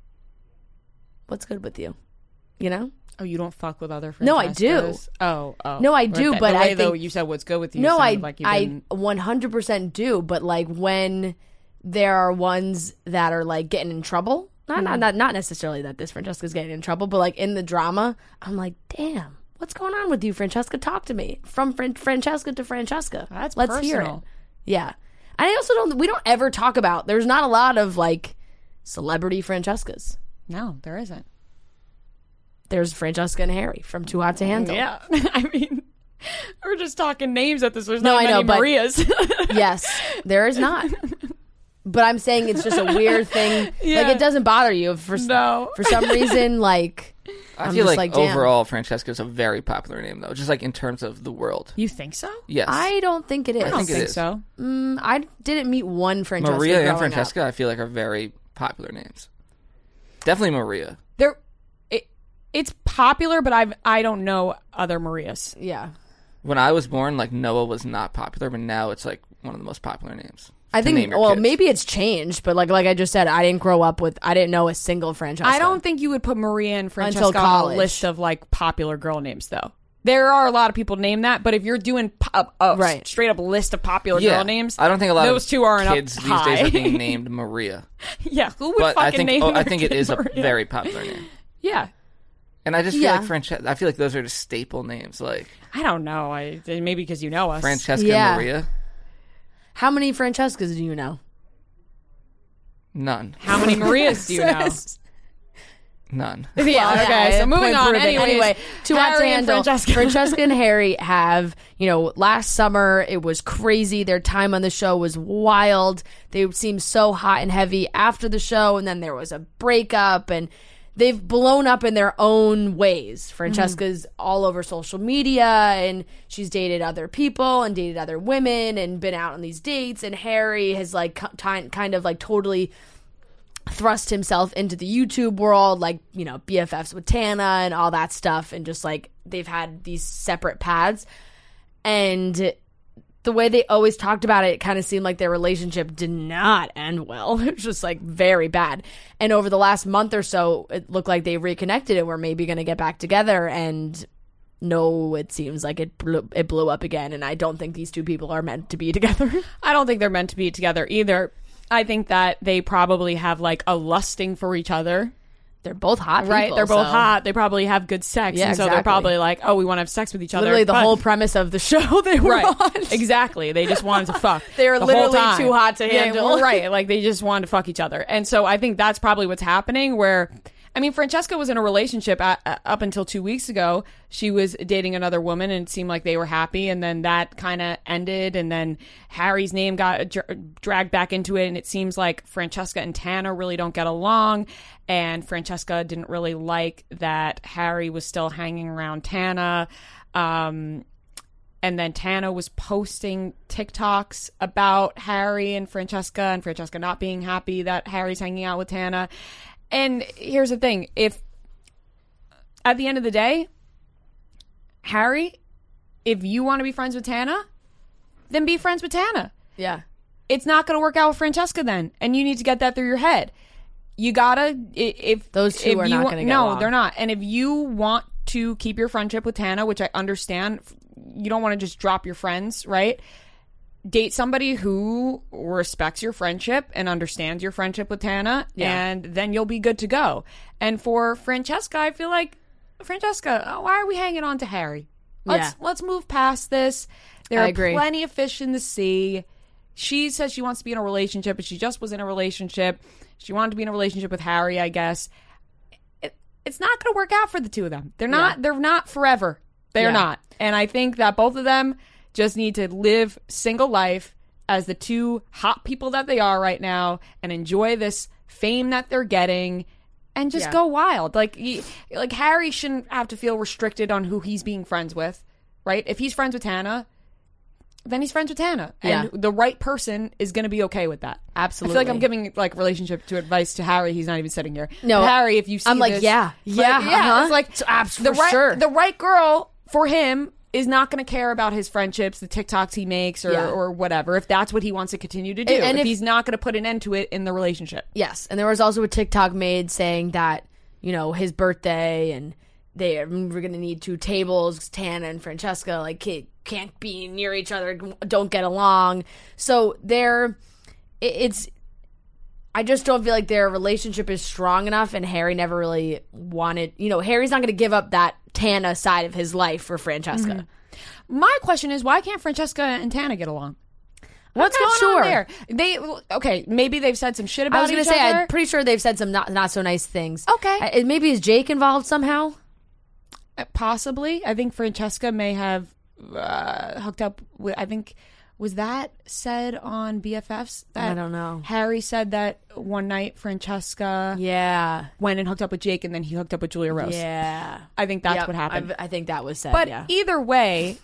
what's good with you? You know? Oh, you don't fuck with other Francescas? No, I do. Oh, oh. No, I do, the, but the I way, think, though, you said what's good with you. No, I, like you've I been... one hundred percent do, but like when there are ones that are like getting in trouble, not, Mm-hmm. not, not, not necessarily that this Francesca's getting in trouble, but like in the drama, I'm like, damn, what's going on with you, Francesca? Talk to me. From Fran- Francesca to Francesca. That's Let's hear it. personal. Yeah. And I also don't, we don't ever talk about, there's not a lot of like celebrity Francescas. No, there isn't. There's Francesca and Harry from Too Hot to Handle. Yeah. I mean, we're just talking names at this. There's No, not I many know, but- Marias. Yes, there is not. But I'm saying it's just a weird thing. Yeah. Like, it doesn't bother you for No. for some reason. Like, I I'm feel just like, like, damn. overall, Francesca is a very popular name, though. Just like in terms of the world. You think so? Yes. I don't think it is. I don't think it think is. so. Mm, I didn't meet one Francesca. Maria and growing Francesca, up. I feel like, are very popular names. Definitely Maria. There, it, it's popular, but I I don't know other Marias. Yeah, When I was born, like, Noah was not popular, but now it's like one of the most popular names. I to think. name your Well, kids. maybe it's changed, but like like I just said, I didn't grow up with. I didn't know a single Francesca. I don't think you would put Maria and Francesca Until on a college. list of like popular girl names, though. There are a lot of people named that, but if you're doing po- a, a Right. straight up list of popular Yeah. girl names, I don't think a lot those of two aren't kids up these high. days are being named Maria. Yeah, who would But fucking I think name oh, I their think it kid is a Maria? very popular name. Yeah, And I just feel Yeah. like Francesca, I feel like those are just staple names, like I don't know. I maybe because you know us. Francesca Yeah. Maria. How many Francescas do you know? None. How many Marias do you know? None. Yeah, Well, okay, yeah, so moving point on. proven. Anyways, anyway, Too Hot to Harry and Handle. Francesca. Francesca and Harry have, you know, last summer it was crazy. Their time on the show was wild. They seemed so hot and heavy after the show, and then there was a breakup, and they've blown up in their own ways. Francesca's all over social media, and she's dated other people and dated other women and been out on these dates, and Harry has like ki- kind of like totally thrust himself into the YouTube world, like, you know, B F Fs with Tana and all that stuff, and just like they've had these separate paths. And the way they always talked about it, it kind of seemed like their relationship did not end well. It was just like very bad. And over the last month or so, it looked like they reconnected and were maybe going to get back together. And no, it seems like it blew, it blew up again. And I don't think these two people are meant to be together. I don't think they're meant to be together either. I think that they probably have like a lusting for each other. They're both hot people. Right, they're both so- hot. They probably have good sex, Yeah, and so they're exactly. probably like, "Oh, we want to have sex with each other." Literally the But- whole premise of the show they were right, on. exactly. They just wanted to fuck. They were the literally whole time. too hot to Yeah, handle. well, right, like they just wanted to fuck each other, and so I think that's probably what's happening. Where, I mean, Francesca was in a relationship at, uh, up until two weeks ago. She was dating another woman, and it seemed like they were happy, and then that kind of ended, and then Harry's name got dr- dragged back into it, and it seems like Francesca and Tana really don't get along, and Francesca didn't really like that Harry was still hanging around Tana. Um, And then Tana was posting TikToks about Harry and Francesca, and Francesca not being happy that Harry's hanging out with Tana. And here's the thing. If, at the end of the day, Harry, if you want to be friends with Tana, then be friends with Tana. Yeah. It's not going to work out with Francesca then. And you need to get that through your head. You gotta, if... Those two if are you not wa- going to get No, along. they're not. And if you want to keep your friendship with Tana, which I understand, you don't want to just drop your friends, right? Date somebody who respects your friendship and understands your friendship with Tana, Yeah. and then you'll be good to go. And for Francesca, I feel like, Francesca, why are we hanging on to Harry? Let's Yeah. let's move past this. There I are agree. plenty of fish in the sea. She says she wants to be in a relationship, but she just was in a relationship. She wanted to be in a relationship with Harry, I guess. It, it's not going to work out for the two of them. They're not. Yeah. They're not forever. They're Yeah. not. And I think that both of them just need to live single life as the two hot people that they are right now, and enjoy this fame that they're getting, and just Yeah. go wild. Like, he, like Harry shouldn't have to feel restricted on who he's being friends with, right? If he's friends with Tana, then he's friends with Tana, and Yeah. the right person is going to be okay with that. Absolutely. I feel like I'm giving like relationship to advice to Harry. He's not even sitting here. No, But Harry, if you see I'm like, this- yeah, but yeah, yeah. uh-huh. It's like It's abs- the for right, sure. the right girl for him is not going to care about his friendships, the TikToks he makes, or Yeah. or whatever. If that's what he wants to continue to do, And- and if, if- he's not going to put an end to it in the relationship. Yes, and there was also a TikTok made saying that, you know, his birthday and they we're gonna need two tables. Tana and Francesca like can't, can't be near each other, don't get along. So they're it- it's. I just don't feel like their relationship is strong enough, and Harry never really wanted. You know, Harry's not going to give up that Tana side of his life for Francesca. My question is, why can't Francesca and Tana get along? What's not going sure. on there? They okay, maybe they've said some shit about I was each gonna say, other. I'm pretty sure they've said some not not so nice things. Okay. I- maybe is Jake involved somehow? Uh, Possibly. I think Francesca may have uh, hooked up with, I think, was that said on B F Fs? That I don't know. Harry said that one night Francesca Yeah, went and hooked up with Jake, and then he hooked up with Julia Rose. yeah. I think that's Yep, what happened. I, I think that was said. But yeah. either way,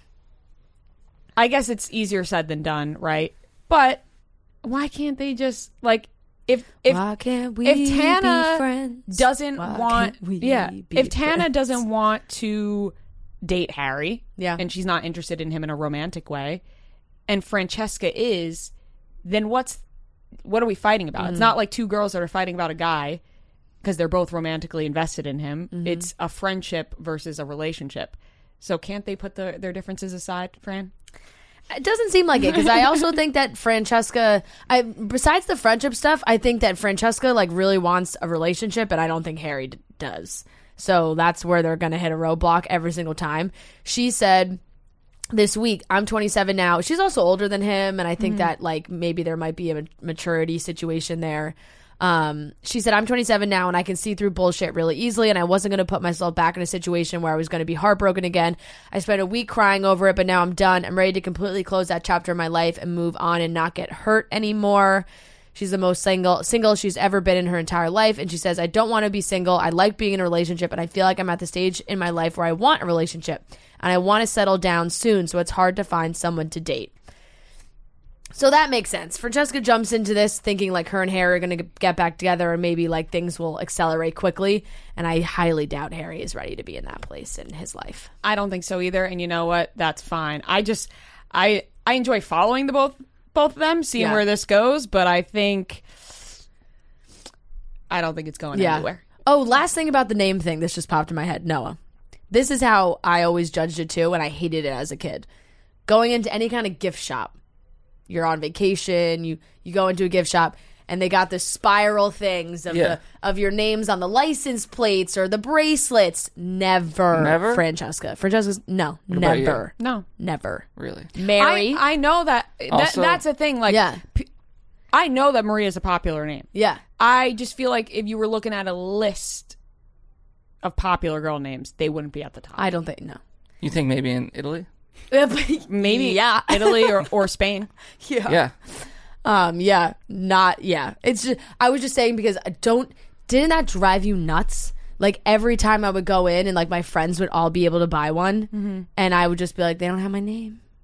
I guess it's easier said than done, right? But why can't they just, like, if if Why can't we if Tana be friends? doesn't Why want can't we yeah be if Tana friends? doesn't want to date Harry, Yeah. and she's not interested in him in a romantic way, and Francesca is, then what's what are we fighting about? Mm-hmm. It's not like two girls that are fighting about a guy because they're both romantically invested in him. Mm-hmm. It's a friendship versus a relationship. So can't they put the, their differences aside, Fran? It doesn't seem like it, because I also think that Francesca, I besides the friendship stuff, I think that Francesca like really wants a relationship, and I don't think Harry d- does. So that's where they're gonna hit a roadblock every single time. She said this week, I'm twenty-seven now. She's also older than him, and I think that like maybe there might be a maturity situation there. Um, she said, I'm twenty-seven now and I can see through bullshit really easily, and I wasn't going to put myself back in a situation where I was going to be heartbroken again. I spent a week crying over it, but now I'm done. I'm ready to completely close that chapter in my life and move on and not get hurt anymore. She's the most single single she's ever been in her entire life, and she says, I don't want to be single. I like being in a relationship, and I feel like I'm at the stage in my life where I want a relationship, and I want to settle down soon, so it's hard to find someone to date. So that makes sense. Francesca jumps into this thinking like her and Harry are going to get back together, and maybe like things will accelerate quickly. And I highly doubt Harry is ready to be in that place in his life. I don't think so either. And you know what? That's fine. I just, I, I enjoy following the both, both of them, seeing Yeah. where this goes. But I think, I don't think it's going Yeah. anywhere. Oh, last thing about the name thing. This just popped in my head. Noah. This is how I always judged it too, and I hated it as a kid. Going into any kind of gift shop. You're on vacation, you, you go into a gift shop, and they got the spiral things of Yeah. the of your names on the license plates or the bracelets. Never, Never? Francesca. Francesca's no, about you? never, No. never. Really? Mary, I, I know that, that Also- that's a thing. Like, yeah, p- I know that Maria's a popular name. yeah, I just feel like if you were looking at a list of popular girl names, they wouldn't be at the top. I don't think no. You think maybe in Italy? Maybe yeah, Italy or, or Spain. yeah, Yeah. um, yeah, not yeah. It's just I was just saying because I don't didn't that drive you nuts? Like every time I would go in and like my friends would all be able to buy one, and I would just be like, they don't have my name.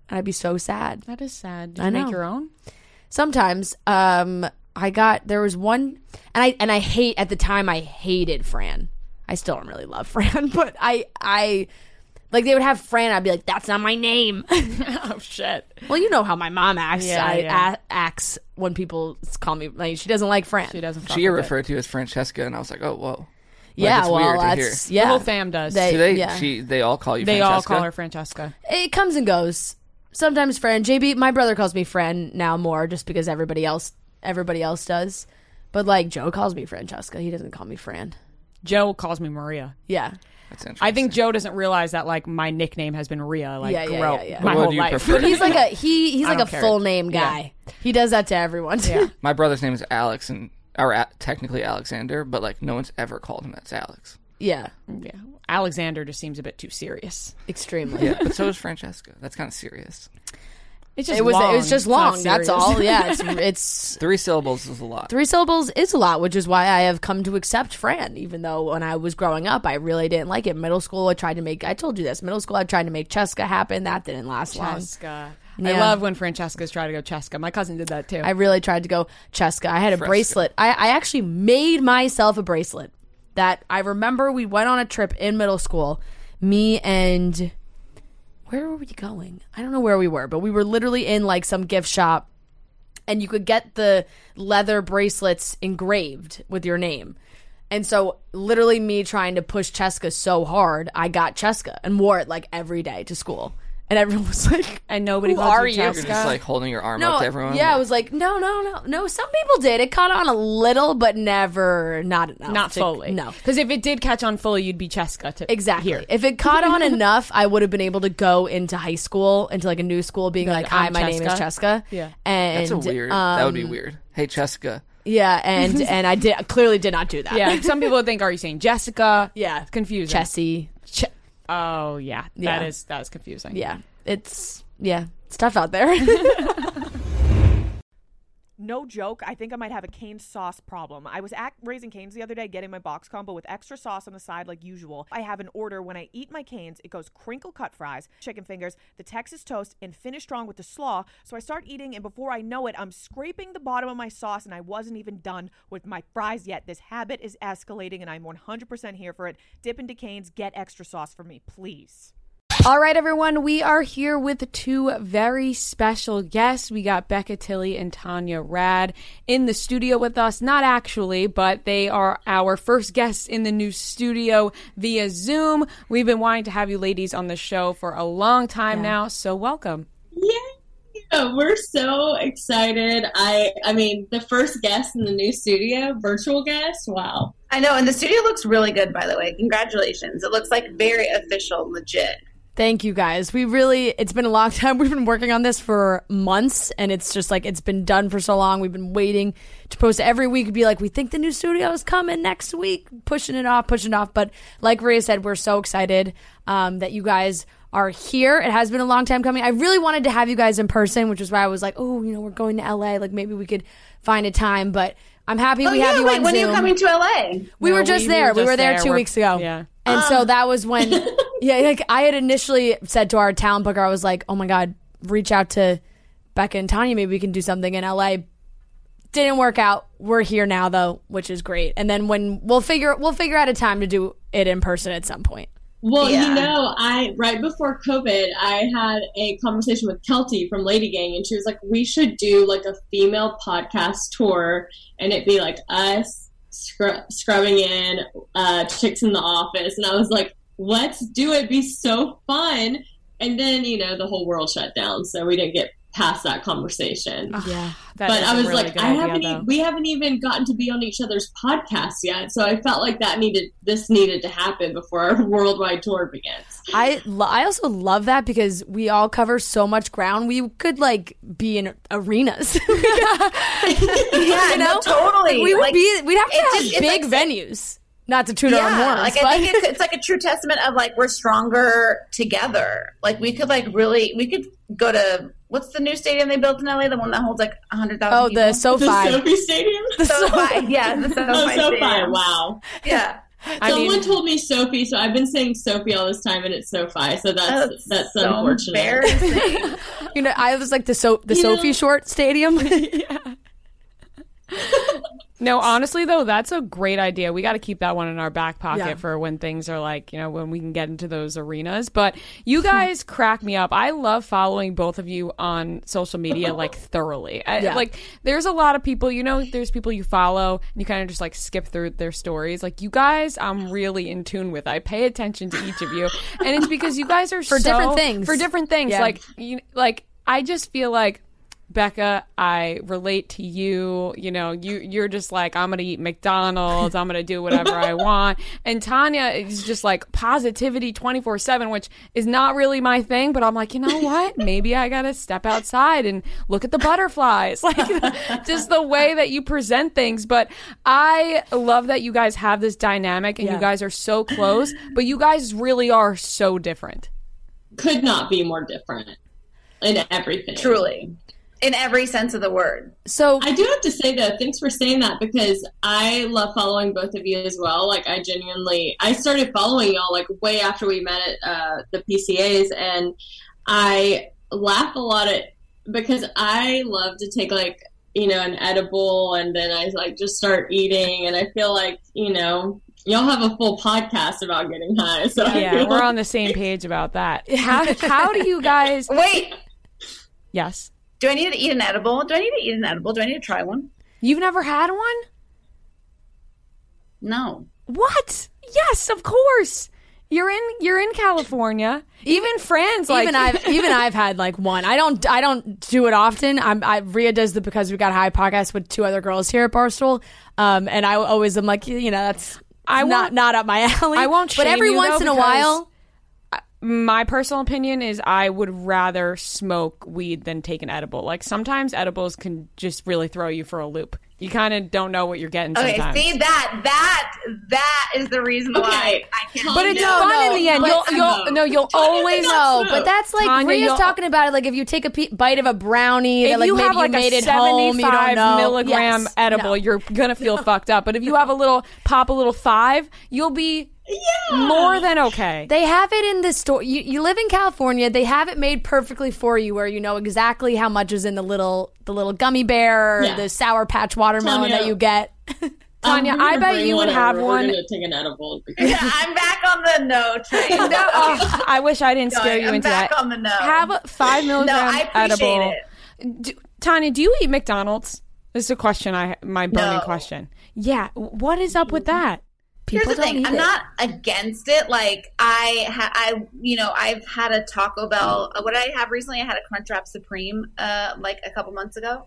and I'd be so sad. That is sad. Did I you know. make your own? Sometimes um, I got there was one, and I and I hate at the time I hated Fran. I still don't really love Fran, but I I like they would have Fran. I'd be like, that's not my name. Oh shit. Well, you know how my mom acts. Yeah, I yeah. A- acts when people call me. Like, she doesn't like Fran. She doesn't. Fuck She with it. referred to you as Francesca, and I was like, oh, whoa. Like, Yeah, it's well, weird to that's hear. yeah. The whole fam does. They- Do they? yeah. She. They all call you. They Francesca? all call her Francesca. It comes and goes. Sometimes Fran. J B, my brother calls me Fran now more, just because everybody else everybody else does. But like Joe calls me Francesca. He doesn't call me Fran. Joe calls me Maria. Yeah. That's interesting. I think Joe doesn't realize that like my nickname has been Rhea like Yeah, yeah, grow- yeah, yeah. my But what whole do you life. prefer? But he's like a he. He's I like a don't care. full name Yeah. guy. He does that to everyone. Yeah. My brother's name is Alex, and or a- technically Alexander, but like no one's ever called him as Alex. yeah. Yeah. Alexander just seems a bit too serious. Extremely. Yeah, but so is Francesca. That's kind of serious. It's just It was long. it was just It's not long. That's serious. all. Yeah. It's it's Three syllables is a lot. three syllables is a lot, which is why I have come to accept Fran. Even though when I was growing up, I really didn't like it. Middle school, I tried to make. I told you this. Middle school, I tried to make Cheska happen. That didn't last long. Cheska. I Yeah. love when Francesca's try to go Cheska. My cousin did that too. I really tried to go Cheska. I had a Fresca. bracelet. I, I actually made myself a bracelet that I remember we went on a trip in middle school. Me and where were we going? I don't know where we were, but we were literally in like some gift shop, and you could get the leather bracelets engraved with your name. And so literally me trying to push Cheska so hard, I got Cheska and wore it like every day to school. And everyone was like, and nobody Who called are you you? You're Cheska. just like holding your arm no, up to everyone. yeah, I was like, no, no, no, no. Some people did. It caught on a little, but never, not enough. Not to- fully. No, Because if it did catch on fully, you'd be Cheska. To exactly. Here. If it caught on enough, I would have been able to go into high school, into like a new school, being Like, like, "Hi, I'm my name is Cheska." Cheska." Yeah. and That's a weird. that would be um, weird. Hey, Cheska. Yeah, and and I did clearly did not do that. Yeah. Some people would think, are you saying Jessica? yeah, It's confusing. Chessie. Ch- oh, yeah. Yeah. That is that is confusing. Yeah, it's yeah, it's tough out there. No joke, I think I might have a cane sauce problem. I was at Raising Cane's the other day getting my box combo with extra sauce on the side like usual. I have an order when I eat my canes. It goes crinkle cut fries, chicken fingers, the Texas toast, and finish strong with the slaw. So I start eating, and before I know it, I'm scraping the bottom of my sauce, and I wasn't even done with my fries yet. This habit is escalating, and I'm one hundred percent here for it. Dip into Cane's, get extra sauce for me, please. All right, everyone, we are here with two very special guests. We got Becca Tilley and Tanya Rad in the studio with us. Not actually, but they are our first guests in the new studio via Zoom. We've been wanting to have you ladies on the show for a long time Yeah. now, so welcome. Yeah, we're so excited. I I mean, the first guest in the new studio, virtual guest, wow. I know, and the studio looks really good, by the way. Congratulations. It looks like very official, legit. Thank you guys. We really, it's been a long time. We've been working on this for months, and it's just like, it's been done for so long. We've been waiting to post every week, be like, we think the new studio is coming next week, pushing it off, pushing it off. But like Rhea said, we're so excited um, that you guys are here. It has been a long time coming. I really wanted to have you guys in person, which is why I was like, oh, you know, we're going to L A. Like maybe we could find a time, but I'm happy Oh, we yeah, have you wait, on when Zoom. are you coming to L A? We No, were just we- we there. were We just were there there. two We're- weeks ago. yeah. And so that was when, yeah, like I had initially said to our talent booker, I was like, oh my God, reach out to Becca and Tanya. Maybe we can do something in L A. Didn't work out. We're here now though, which is great. And then when we'll figure, we'll figure out a time to do it in person at some point. Well, Yeah. you know, I right before COVID, I had a conversation with Kelty from Lady Gang, and she was like, "We should do like a female podcast tour, and it'd be like us scrub- scrubbing in uh, chicks in the office." And I was like, "Let's do it! It'd be so fun!" And then you know the whole world shut down, so we didn't get past that conversation. Yeah. That but is I a was really like, good I idea, haven't. though. E- we haven't even gotten to be on each other's podcasts yet, so I felt like that needed. This needed to happen before our worldwide tour begins. I, lo- I also love that because we all cover so much ground. We could like be in arenas. Yeah, You know? no, totally. we would Like, be, we'd have to it have just- it's big like- venues. Not to toot our own yeah, horns, like but I think it's, it's like a true testament of like we're stronger together. Like we could like really, we could go to what's the new stadium they built in L A? The one that holds like a hundred thousand. oh, the SoFi. The Sophie Stadium. SoFi. Yeah, the SoFi. Oh, SoFi. Stadium. Wow. Yeah. I Someone mean, told me Sophie, so I've been saying Sophie all this time, and it's Sophie. So that's That's, that's so unfortunate. embarrassing. You know, I was like the so the You Sophie know- Short Stadium. no, honestly though, that's a great idea. We got to keep that one in our back pocket Yeah. for when things are like, you know, when we can get into those arenas. But you guys crack me up. I love following both of you on social media like thoroughly. I, Yeah. Like there's a lot of people, you know, there's people you follow and you kind of just like skip through their stories. Like you guys, I'm really in tune with. I pay attention to each of you, and it's because you guys are For so- different things. For different things. Yeah. Like you, like I just feel like. Becca, I relate to you. You know, you you're just like, I'm gonna eat McDonald's, I'm gonna do whatever I want. And Tanya is just like positivity twenty-four seven, which is not really my thing, but I'm like, you know what? Maybe I gotta step outside and look at the butterflies. Like just the way that you present things. But I love that you guys have this dynamic and Yeah. you guys are so close, but you guys really are so different. Could not be more different in everything. Truly. In every sense of the word. So I do have to say though, thanks for saying that, because I love following both of you as well. Like I genuinely, I started following y'all like way after we met at uh, the P C As, and I laugh a lot at because I love to take like you know an edible and then I like just start eating, and I feel like you know y'all have a full podcast about getting high. So I Yeah, feel we're like- on the same page about that. How how do you guys? Wait, Yes. do I need to eat an edible? Do I need to eat an edible? Do I need to try one? You've never had one? No. What? Yes, of course. You're in you're in California. Even friends like even I've even I've had like one. I don't I don't do it often. I'm I Rhea does the Because We Got High podcast with two other girls here at Barstool, um, and I always am like you know that's I not won't- not up my alley. I won't But shame every you, once though, in a because while, my personal opinion is I would rather smoke weed than take an edible. Like sometimes edibles can just really throw you for a loop. You kind of don't know what you're getting Okay, sometimes. see that that that is the reason why Okay. I can't. But it's No, fun no, in the end. but- You'll, you'll, no, you'll Tanya always did no, not but smoke. that's like Tanya, Rhea's you'll- talking about it. Like if you take a pe- bite of a brownie, If that like you maybe have like you made a it home, you don't seventy-five know. milligram Yes. edible, No. you're gonna feel fucked up. But if you have a little pop, a little five, you'll be Yeah. more than okay. They have it in the store. You, you live in California. They have it made perfectly for you, where you know exactly how much is in the little the little gummy bear, or Yeah. the Sour Patch watermelon Tanya. that you get. Tanya, Um, we're I gonna bet bring you would one have over. one. We're gonna take an edible. because- Yeah, I'm back on the no train. No, Oh, I wish I didn't scare Going, you I'm into back that. on the no. Have a five milligram No, I appreciate edible. it. Do, Tanya, do you eat McDonald's? This is a question. I my burning No. question. Yeah, what is up with that? People Here's the don't thing. eat I'm it. not against it. Like I, ha- I, you know, I've had a Taco Bell. uh, What I have recently, I had a Crunchwrap Supreme, uh, like a couple months ago.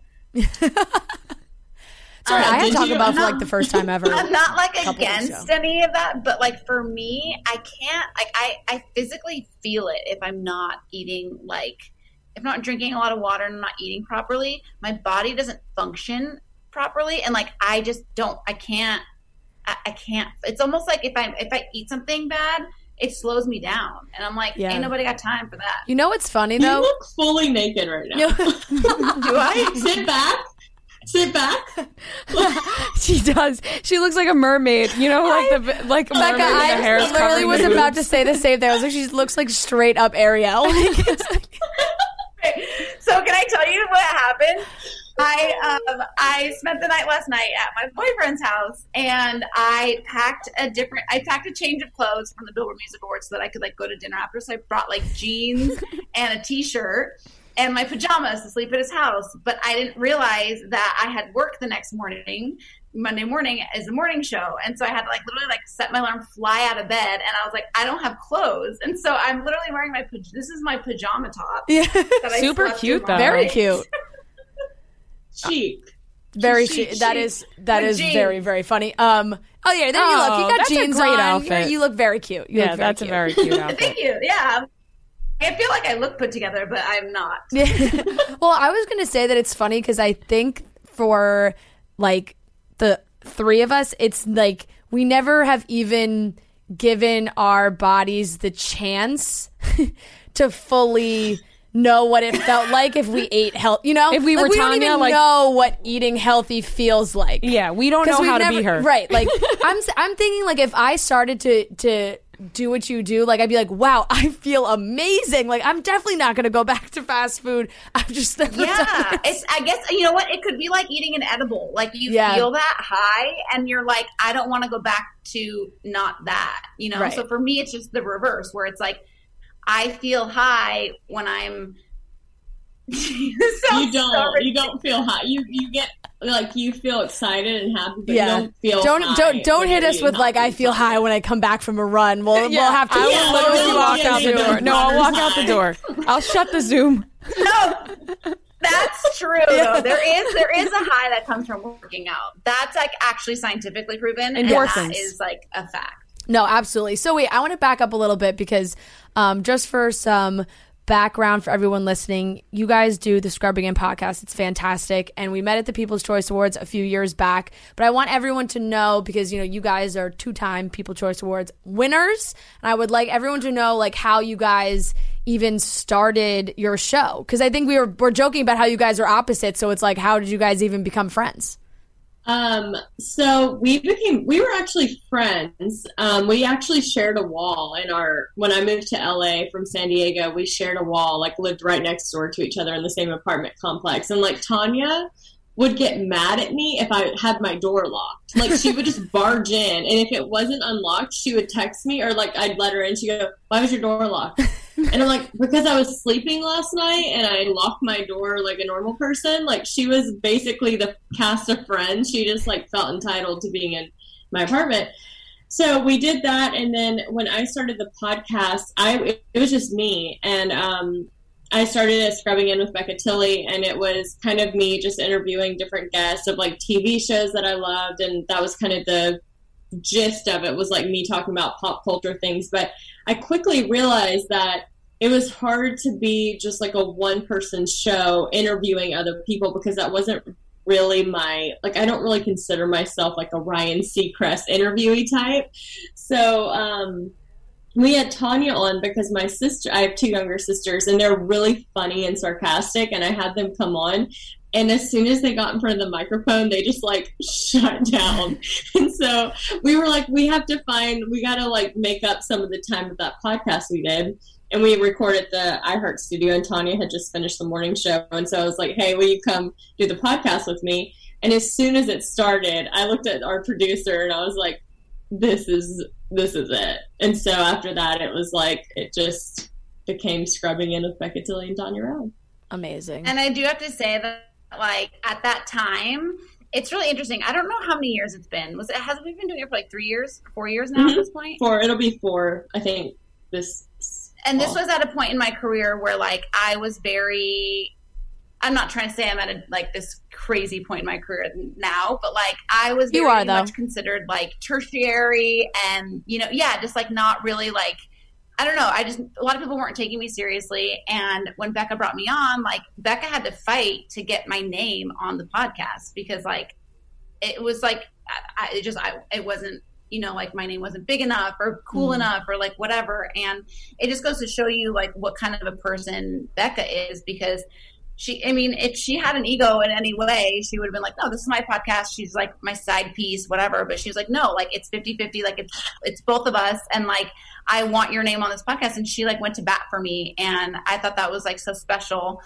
Sorry, Uh, I had did Taco you- Bell for No. like the first time ever. I'm not like couple weeks against ago. any of that, but like for me, I can't. Like I, I physically feel it if I'm not eating. Like if I'm not drinking a lot of water and I'm not eating properly, my body doesn't function properly, and like I just don't. I can't. I, I can't. It's almost like if I if I eat something bad, it slows me down, and I'm like, Yeah. ain't nobody got time for that. You know what's funny You though? look fully naked right now. Do I? Sit back. Sit back. She does. She looks like a mermaid. You know, like the like a Becca, mermaid with I her hair is literally covering was the about boobs. to say the same thing. I was like, she looks like straight up Ariel. So can I tell you what happened? I um I spent the night last night at my boyfriend's house, and I packed a different I packed a change of clothes from the Billboard Music Awards so that I could like go to dinner after. So I brought like jeans and a t-shirt and my pajamas to sleep at his house. But I didn't realize that I had work the next morning. Monday morning is the morning show, and so I had to like literally like set my alarm, fly out of bed, and I was like, I don't have clothes, and so I'm literally wearing my paj- this is my pajama top. Yeah. that I Super slept cute, in though. last Very night. cute. Chic. Very Chic, chic. That chic. is that With is jeans. very very funny. Um. Oh yeah. There you look. Oh, You got that's a jeans great on. outfit. You're- You look very cute. You Yeah, look very that's cute. a very cute outfit. Thank you. Yeah. I feel like I look put together, but I'm not. Well, I was going to say that it's funny because I think for like the three of us, it's like we never have even given our bodies the chance to fully know what it felt like if we ate health. You know, If we like, were we don't Tanya, even like- know what eating healthy feels like. Yeah, we don't 'Cause know we've how to never- be her. Right. Like I'm I'm thinking like if I started to to do what you do, like I'd be like, wow, I feel amazing. Like I'm definitely not going to go back to fast food. I've just never done Yeah, it. it's. I guess you know what it could be like eating an edible. Like you Yeah. feel that high, and you're like, I don't want to go back to not that. You know. Right. So for me, it's just the reverse, where it's like I feel high when I'm. You don't. You don't feel high. You you get like you feel excited and happy, but Yeah. you don't feel. Don't high don't don't when hit you're us with eating like I healthy feel stuff. high when I come back from a run. We'll Yeah, we'll have to I will Yeah, literally we'll walk get out the into door. the No, I'll walk out the runner's door. I'll shut the Zoom. No, that's true though. There is there is a high that comes from working out. That's like actually scientifically proven, and Endorphins. that is like a fact. No, absolutely. So wait, I want to back up a little bit because um, just for some background for everyone listening, you guys do the Scrubbing In podcast. It's fantastic. And we met at the People's Choice Awards a few years back. But I want everyone to know, because, you know, you guys are two-time People's Choice Awards winners. And I would like everyone to know, like, how you guys even started your show. Because I think we were, we're joking about how you guys are opposites. So it's like, how did you guys even become friends? Um, so we became, we were actually friends. Um, we actually shared a wall in our, when I moved to L A from San Diego, we shared a wall, like lived right next door to each other in the same apartment complex. And like Tanya would get mad at me if I had my door locked. Like she would just barge in, and if it wasn't unlocked, she would text me, or like I'd let her in. She'd go, "Why was your door locked?" And I'm like, because I was sleeping last night and I locked my door like a normal person. Like she was basically the cast of Friends. She just like felt entitled to being in my apartment. So we did that. And then when I started the podcast, I, it, it was just me. And, um, I started at Scrubbing In with Becca Tilley, and it was kind of me just interviewing different guests of like T V shows that I loved. And that was kind of the gist of it, was like me talking about pop culture things. But I quickly realized that it was hard to be just like a one person show interviewing other people, because that wasn't really my, like, I don't really consider myself like a Ryan Seacrest interviewee type. So, um, we had Tanya on because my sister, I have two younger sisters, and they're really funny and sarcastic, and I had them come on. And as soon as they got in front of the microphone, they just like shut down. And so we were like, we have to find, we got to like make up some of the time of that podcast we did. And we recorded the iHeart studio, and Tanya had just finished the morning show. And so I was like, hey, will you come do the podcast with me? And as soon as it started, I looked at our producer and I was like, this is, this is it. And so after that, it was like, it just became Scrubbing In with Becca Tilley and Tanya Rowell. Amazing. And I do have to say that, like, at that time, it's really interesting. I don't know how many years it's been. Was it, has we been doing it for like three years, four years now Mhm. at this point? Four, it'll be four, I think, this. And this fall. was at a point in my career where, like, I was very, I'm not trying to say I'm at a, like, this crazy point in my career now, but, like, I was very You are, though. much considered, like, tertiary and, you know, yeah, just, like, not really, like, I don't know. I just, a lot of people weren't taking me seriously. And when Becca brought me on, like, Becca had to fight to get my name on the podcast, because, like, it was like, I, I it just, I, it wasn't, you know, like, my name wasn't big enough or cool Mm. enough or like whatever. And it just goes to show you, like, what kind of a person Becca is, because she, I mean, if she had an ego in any way, she would have been like, no, this is my podcast. She's like my side piece, whatever. But she was like, no, like, it's fifty fifty. Like, it's, it's both of us. And, like, I want your name on this podcast. And she, like, went to bat for me. And I thought that was, like, so special,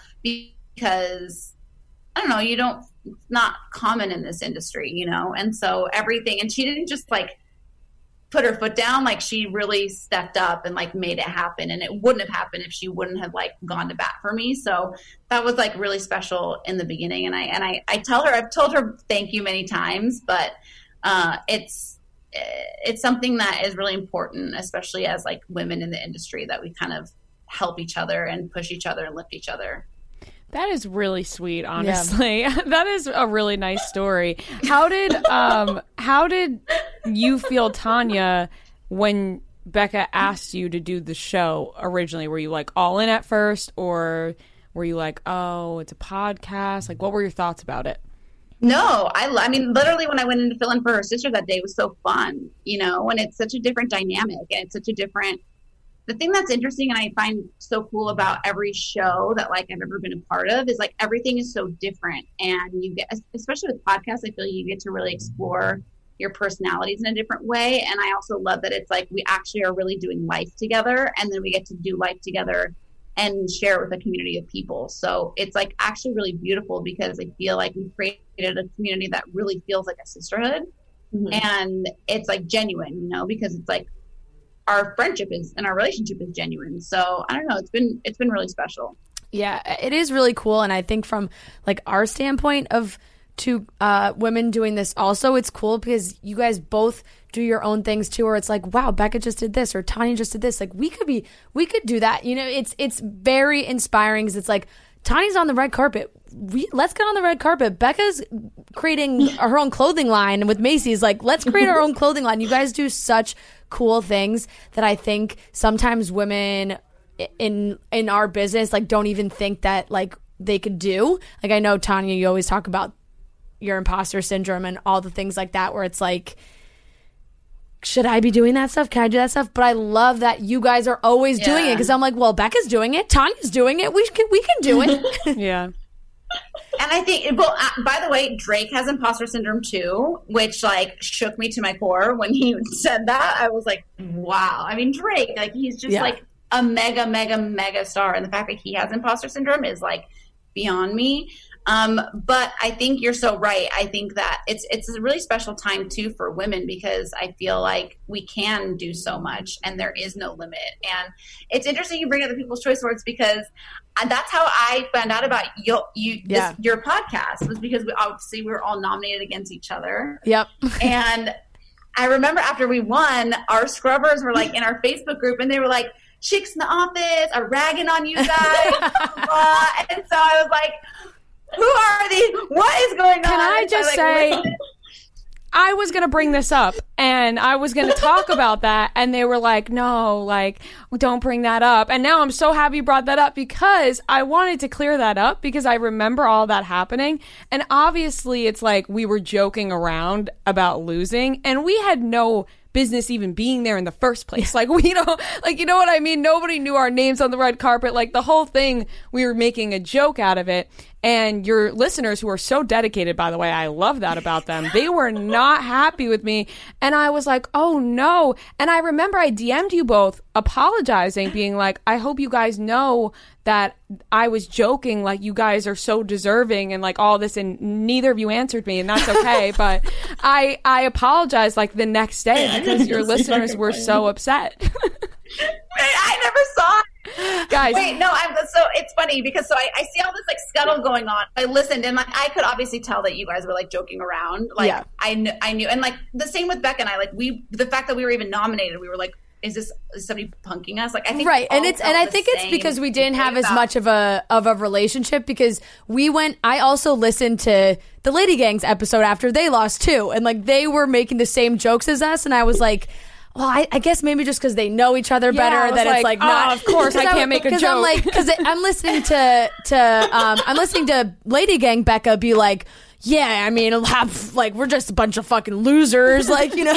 because I don't know, you don't, it's not common in this industry, you know? And so everything, and she didn't just, like, put her foot down. Like, she really stepped up and, like, made it happen. And it wouldn't have happened if she wouldn't have, like, gone to bat for me. So that was, like, really special in the beginning. And I, and I, I tell her, I've told her thank you many times, but uh, it's, it's something that is really important, especially as, like, women in the industry, that we kind of help each other and push each other and lift each other. That is really sweet, honestly. Yeah. That is a really nice story. How did um how did you feel, Tanya, when Becca asked you to do the show originally? Were you, like, all in at first, or were you like, oh, it's a podcast? Like, what were your thoughts about it? No, I, I mean, literally when I went in to fill in for her sister that day, it was so fun, you know, and it's such a different dynamic, and it's such a different the thing that's interesting and I find so cool about every show that like I've ever been a part of is like everything is so different, and you get, especially with podcasts, I feel you get to really explore your personalities in a different way. And I also love that it's like we actually are really doing life together, and then we get to do life together and share it with a community of people. So it's like actually really beautiful because I feel like we've created a community that really feels like a sisterhood. Mm-hmm. And it's like genuine, you know, because it's like our friendship is and our relationship is genuine. So I don't know, it's been it's been really special. Yeah, it is really cool. And I think from like our standpoint of two uh, women doing this also, it's cool because you guys both do your own things too, or it's like, wow, Becca just did this or Tanya just did this. Like we could be, we could do that. You know, it's it's very inspiring because it's like Tanya's on the red carpet. We, let's get on the red carpet. Becca's creating her own clothing line with Macy's. Like, let's create our own clothing line. You guys do such cool things that I think sometimes women in in our business like don't even think that like they could do. Like I know Tanya, you always talk about your imposter syndrome and all the things like that where it's like, should I be doing that stuff? Can I do that stuff? But I love that you guys are always yeah. doing it because I'm like, well, Becca's doing it. Tanya's doing it. We can, we can do it. Yeah. And I think, well, uh, by the way, Drake has imposter syndrome too, which like shook me to my core when he said that. I was like, wow. I mean, Drake, like he's just yeah. like a mega, mega, mega star. And the fact that he has imposter syndrome is like beyond me. Um, but I think you're so right. I think that it's it's a really special time too for women because I feel like we can do so much and there is no limit. And it's interesting you bring up the People's Choice Awards because that's how I found out about you, you yeah. this, your podcast was because we obviously we were all nominated against each other. Yep. And I remember after we won, our scrubbers were like in our Facebook group and they were like, chicks in the office are ragging on you guys. uh, and so I was like, who are these? What is going on? Can I just like, say, I was going to bring this up and I was going to talk about that. And they were like, no, like, don't bring that up. And now I'm so happy you brought that up because I wanted to clear that up because I remember all that happening. And obviously it's like we were joking around about losing and we had no business even being there in the first place. Like we don't, like, you know what I mean? Nobody knew our names on the red carpet. Like the whole thing, we were making a joke out of it. And your listeners who are so dedicated, by the way, I love that about them. They were not happy with me. And I was like, oh no. And I remember I D M'd you both apologizing, being like, I hope you guys know that I was joking, like you guys are so deserving and like all this, and neither of you answered me, and that's okay. But I I apologized like the next day yeah, because your listeners were so upset. I never saw it. Guys. Wait, no, I'm so it's funny because so I, I see all this like scuttle going on. I listened and like I could obviously tell that you guys were like joking around. Like yeah. I knew I knew and like the same with Becca and I, like we the fact that we were even nominated, we were like, is this is somebody punking us? Like I think right, and it's and I think it's because we didn't have as much of a of a relationship because we went. I also listened to the Lady Gangs episode after they lost too, and like they were making the same jokes as us, and I was like, well, I, I guess maybe just because they know each other yeah, better that like, it's like oh, not. Of course, I can't make a joke because I'm like because I'm listening to to um I'm listening to Lady Gang Becca be like, yeah, I mean, have, like, we're just a bunch of fucking losers, like, you know.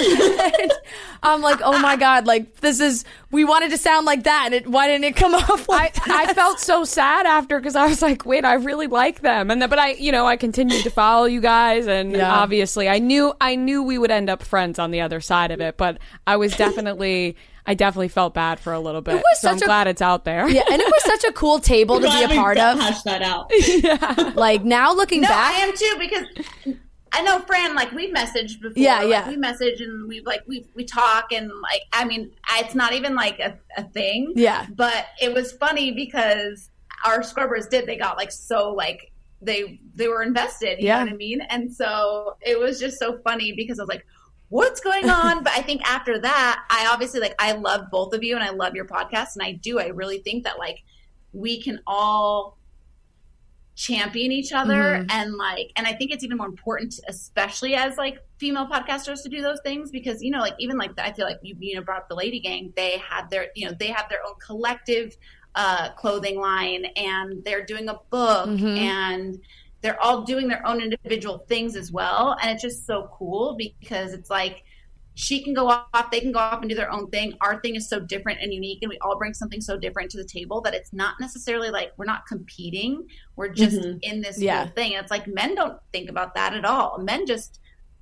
I'm like, oh my God, like, this is, we wanted to sound like that, and it, why didn't it come off like I, I felt so sad after, because I was like, wait, I really like them. And then, but I, you know, I continued to follow you guys, and yeah. obviously I knew, I knew we would end up friends on the other side of it, but I was definitely... I definitely felt bad for a little bit, so I'm a, glad it's out there. Yeah, and it was such a cool table to be a part of. Hash that out. Yeah. Like, now looking no, back. I am too, because I know Fran, like, we've messaged before. Yeah, like, yeah. we message and we like we we talk and like I mean, it's not even like a, a thing. Yeah. But it was funny because our scrubbers did. They got like so like they they were invested. You yeah. know what I mean? And so it was just so funny because I was like, what's going on? But I think after that, I obviously like, I love both of you and I love your podcast. And I do, I really think that like, we can all champion each other. Mm-hmm. And like, and I think it's even more important, especially as like female podcasters, to do those things because, you know, like even like, I feel like you, you know, brought up the Lady Gang, they had their, you know, they have their own collective uh, clothing line and they're doing a book mm-hmm. and they're all doing their own individual things as well. And it's just so cool because it's like, she can go off, they can go off and do their own thing. Our thing is so different and unique, and we all bring something so different to the table that it's not necessarily like we're not competing. We're just mm-hmm. in this yeah. whole thing. And it's like men don't think about that at all. Men just,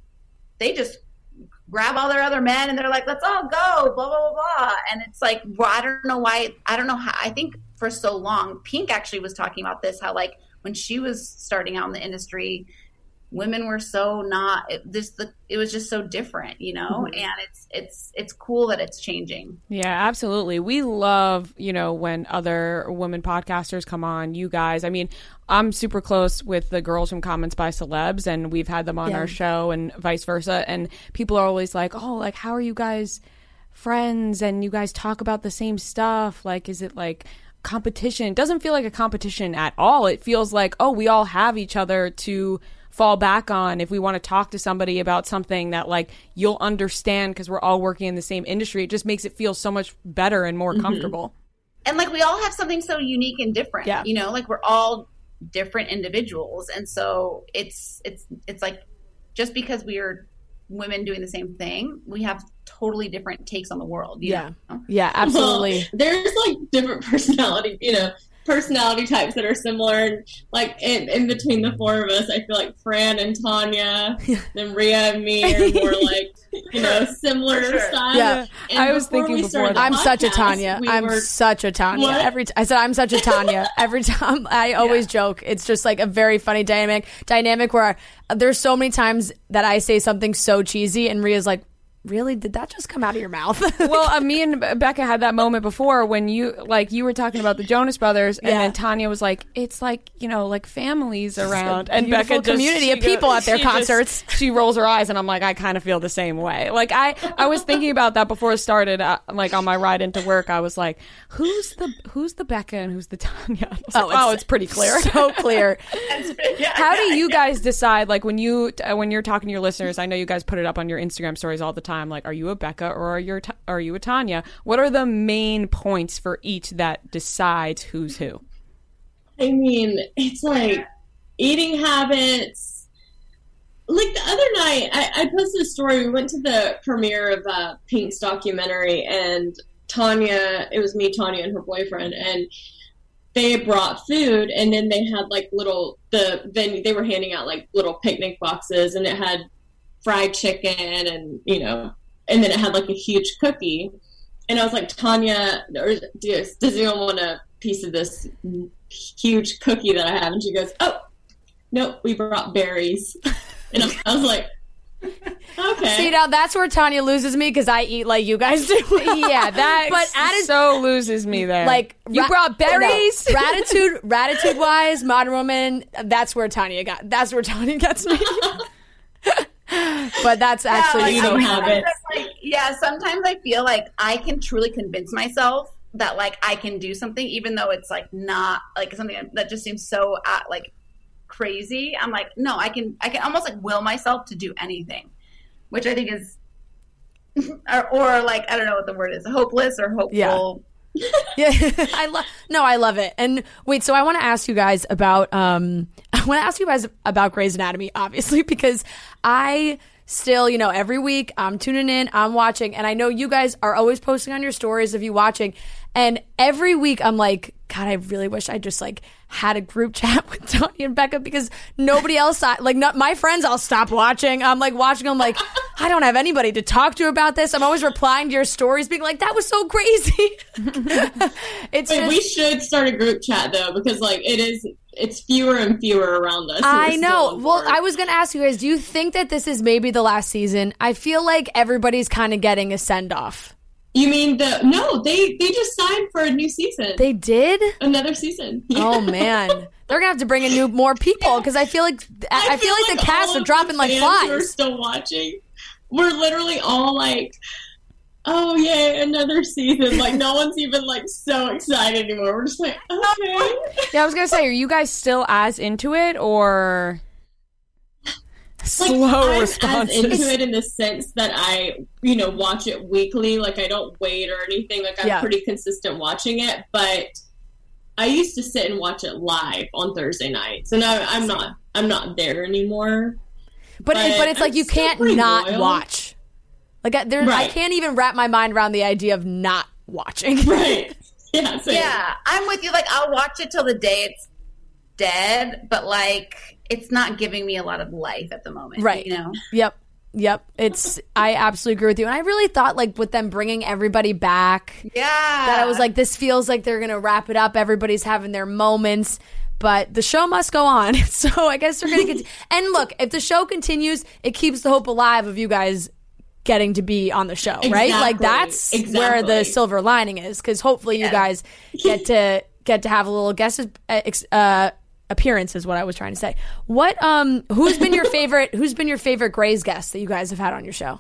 they just grab all their other men and they're like, let's all go, blah, blah, blah, blah. And it's like, well, I don't know why, I don't know how, I think for so long, Pink actually was talking about this, how like when she was starting out in the industry, women were so not it, this the it was just so different, you know. Mm-hmm. And it's it's it's cool that it's changing. Yeah, absolutely. We love, you know, when other women podcasters come on, you guys. I mean, I'm super close with the girls from Comments by Celebs, and we've had them on yeah. our show and vice versa, and people are always like, oh, like, how are you guys friends and you guys talk about the same stuff? Like, is it like competition? It doesn't feel like a competition at all. It feels like, oh, we all have each other to fall back on if we want to talk to somebody about something that like you'll understand because we're all working in the same industry. It just makes it feel so much better and more mm-hmm. comfortable. And like we all have something so unique and different, yeah. you know, like we're all different individuals. And so it's, it's, it's like just because we are women doing the same thing, we have totally different takes on the world. You yeah. know? Yeah, absolutely. Well, there's like different personality, you know, personality types that are similar, and like in, in between the four of us, I feel like Fran and Tanya, then Rhea and me are more like, you know, similar sure. style. Yeah, and I was thinking before. I'm podcast, such a Tanya. We I'm were, such a Tanya. What? Every t- I said I'm such a Tanya. Every time I always yeah. joke. It's just like a very funny dynamic. Dynamic where I, there's so many times that I say something so cheesy, and Rhea's like, really? Did that just come out of your mouth? Well, uh, me and Becca had that moment before when you, like, you were talking about the Jonas Brothers, and yeah. then Tanya was like, it's like, you know, like families around. And Becca just, community of people goes, at their concerts. Just, she rolls her eyes, and I'm like, I kind of feel the same way. Like, I, I was thinking about that before it started, uh, like, on my ride into work. I was like, who's the who's the Becca and who's the Tanya? I was oh, like, it's, oh, it's pretty clear. So clear. yeah, How do you yeah. guys decide, like, when, you, uh, when you're talking to your listeners, I know you guys put it up on your Instagram stories all the time, like, are you a Becca or are you, are you a Tanya? What are the main points for each that decides who's who? I mean, it's like eating habits. Like the other night, I, I posted a story. We went to the premiere of uh, Pink's documentary, and Tanya, it was me, Tanya, and her boyfriend, and they brought food, and then they had like little, the venue, they were handing out like little picnic boxes, and it had fried chicken and, you know, and then it had like a huge cookie. And I was like, Tanya, or does, does anyone want a piece of this huge cookie that I have? And she goes, oh, nope, we brought berries. And I, I was like, okay. See, now that's where Tanya loses me because I eat like you guys do. Yeah, that but atti- so loses me there. Like you ra- brought berries. No, gratitude, gratitude wise, Modern Woman. That's where Tanya got. That's where Tanya gets me. But that's actually yeah, so like, like, yeah, sometimes I feel like I can truly convince myself that like I can do something, even though it's like not like something that just seems so uh, like crazy. I'm like, no, I can, I can almost like will myself to do anything, which I think is, or, or like, I don't know what the word is, hopeless or hopeful. Yeah. Yeah, I love. No, I love it. And wait, so I want to ask you guys about. Um, I want to ask you guys about Grey's Anatomy, obviously, because I still, you know, every week I'm tuning in, I'm watching, and I know you guys are always posting on your stories of you watching, and every week I'm like, God, I really wish I just like had a group chat with Tanya and Becca because nobody else, like not my friends, I'll stop watching. I'm like watching. I'm like, I don't have anybody to talk to about this. I'm always replying to your stories, being like, that was so crazy. It's Wait, just, we should start a group chat though, because like it is, it's fewer and fewer around us. I know. Well, I was going to ask you guys, do you think that this is maybe the last season? I feel like everybody's kind of getting a send off. You mean the no? They they just signed for a new season. They did another season. Yeah. Oh man, they're gonna have to bring in new more people because I feel like I, I feel, feel like, like the cast are dropping like flies. We're still watching. We're literally all like, "Oh yeah, another season!" Like no one's even like so excited anymore. We're just like, okay. Yeah, I was gonna say, are you guys still as into it or? Slow like, responses. I'm as into it in the sense that I, you know, watch it weekly. Like I don't wait or anything. Like I'm yeah. pretty consistent watching it. But I used to sit and watch it live on Thursday nights, and I, I'm not. I'm not there anymore. But but, it, but it's I'm like you can't not loyal. watch. Like I, there, Right. I can't even wrap my mind around the idea of not watching. Right. Yeah. Same. Yeah, I'm with you. Like, I'll watch it till the day it's dead, but like, it's not giving me a lot of life at the moment. Right. You know? Yep. Yep. It's, I absolutely agree with you. And I really thought, like, with them bringing everybody back, Yeah. that I was like, this feels like they're going to wrap it up. Everybody's having their moments, but the show must go on. So I guess they're going to continue. And look, if the show continues, it keeps the hope alive of you guys getting to be on the show, right? Like, Exactly. that's where Exactly. the silver lining is, because hopefully you guys get to get to have a little guest uh, appearance is what I was trying to say. What um who's been your favorite who's been your favorite Grey's guest that you guys have had on your show?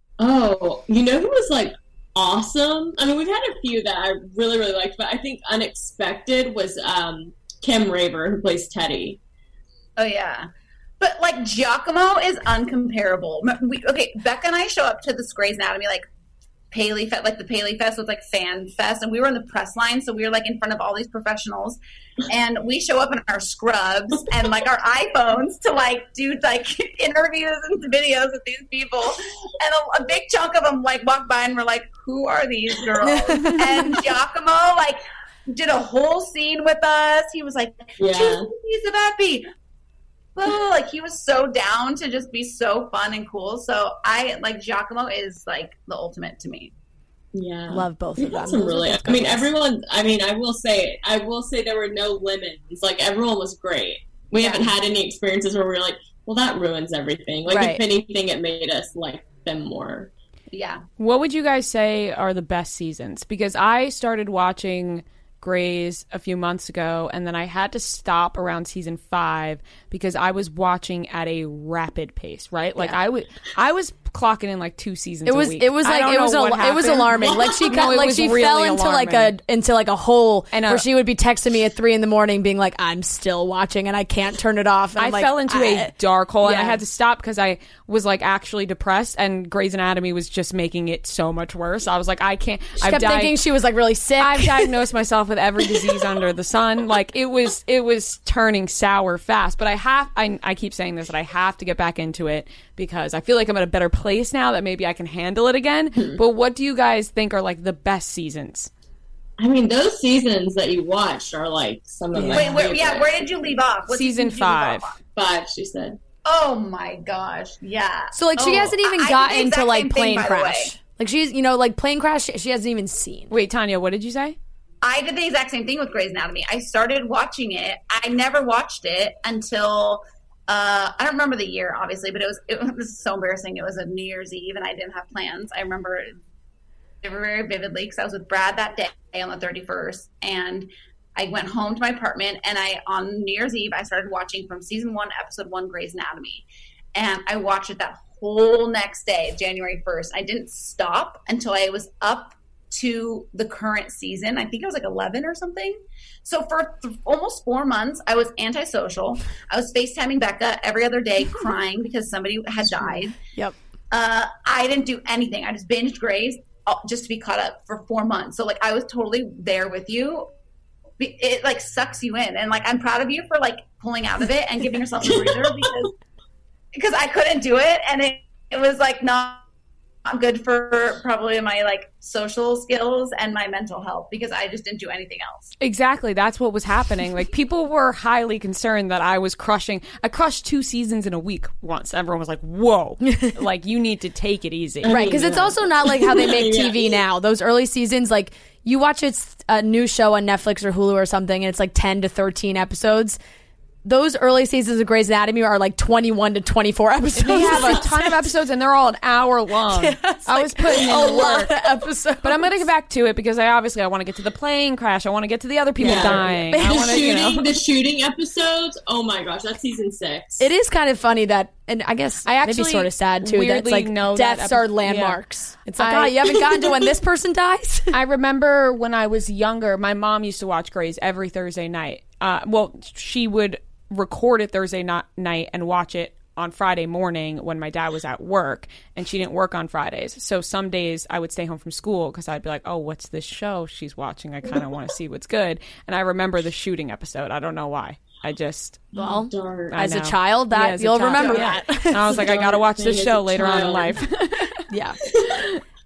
Oh, you know who was like awesome? I mean, we've had a few that I really, really liked, but I think unexpected was um, Kim Raver, who plays Teddy. Oh yeah, but like Giacomo is uncomparable. We, okay, Becca and I show up to this Grey's Anatomy like Paley Fest, like the Paley Fest was like fan fest, and we were in the press line, so we were like in front of all these professionals, and we show up in our scrubs and like our iPhones to like do like interviews and videos with these people, and a, a big chunk of them like walk by and we're like, who are these girls? And Giacomo like did a whole scene with us. He was like, Yeah. choose a piece of happy. Well, like he was so down to just be so fun and cool. So I like Giacomo is like the ultimate to me. Yeah, Love both We've of them. had some Those are really. both I mean, good ones. everyone. I mean, I will say, I will say there were no lemons. Like everyone was great. We haven't had any experiences where we we're like, well, that ruins everything. Like Right. if anything, it made us like them more. Yeah. What would you guys say are the best seasons? Because I started watching Grey's a few months ago, and then I had to stop around season five because I was watching at a rapid pace, right? Like I would, I was clocking in like two seasons. It was a week. it was I like don't it was know al- what it was happened. alarming. Like she No, got it like was she really fell into like a alarming. into like a hole And, uh, where she would be texting me at three in the morning, being like, "I'm still watching and I can't turn it off." And I I'm like, fell into I- a dark hole, and I Yeah. had to stop because I was like actually depressed, and Grey's Anatomy was just making it so much worse. I was like, I can't. She I've kept died- thinking she was like really sick. I've diagnosed myself with every disease under the sun. Like it was, it was turning sour fast. But I have, I, I keep saying this, that I have to get back into it because I feel like I'm at a better place now that maybe I can handle it again. But what do you guys think are like the best seasons? I mean, those seasons that you watched are like some of my Wait, where, yeah, favorites. where did you leave off? What Season did you leave five. off on? Five, she said. Oh my gosh. Yeah. So like she Oh, hasn't even I- I gotten did the into exact like same thing, plane by the crash. way. Like she's you know like plane crash she, she hasn't even seen. Wait, Tanya, what did you say? I did the exact same thing with Grey's Anatomy. I started watching it. I never watched it until uh, I don't remember the year, obviously, but it was it was so embarrassing. It was a New Year's Eve, and I didn't have plans. I remember it very, very vividly because I was with Brad that day on the thirty-first, and I went home to my apartment, and I on New Year's Eve I started watching from season one, episode one, Grey's Anatomy, and I watched it that whole next day, January first. I didn't stop until I was up to the current season. I think it was like eleven or something. So for th- almost four months, I was antisocial. I was FaceTiming Becca every other day, crying because somebody had died. Yep. Uh, I didn't do anything. I just binged Grey's uh, just to be caught up for four months. So like I was totally there with you. Be- It like sucks you in, and like I'm proud of you for like pulling out of it and giving yourself a breather because because I couldn't do it, and it it was like not. I'm good for probably my like social skills and my mental health because I just didn't do anything else. Exactly. That's what was happening. Like people were highly concerned that I was crushing. I crushed two seasons in a week once. Everyone was like, whoa, like you need to take it easy. Right, because it's also not like how they make T V Yeah. now. Those early seasons, like you watch it's a new show on Netflix or Hulu or something, and it's like ten to thirteen episodes. Those early seasons of Grey's Anatomy are like twenty-one to twenty-four episodes. They have a ton of episodes and they're all an hour long. Yeah, it's I like was putting in a the lot work. of episodes. But I'm going to get back to it because I obviously I want to get to the plane crash. I want to get to the other people Yeah. dying. I The want to, you shooting, know. the shooting episodes. Oh my gosh, that's season six. It is kind of funny that, and I guess I maybe actually sort of sad too. That's weirdly like know that deaths are epi- landmarks. It's like, I- oh, you haven't gotten to when this person dies. I remember when I was younger, my mom used to watch Grey's every Thursday night. Uh, well, she would record it Thursday not- night and watch it on Friday morning when my dad was at work, and she didn't work on Fridays. So some days I would stay home from school because I'd be like, oh, what's this show she's watching? I kind of want to see what's good. And I remember the shooting episode. I don't know why. I just... Well, Dark. I as a know. child, that Yeah, as a you'll child. remember Yeah. that. And I was like, I got to watch this As a show later on in child. life. Yeah.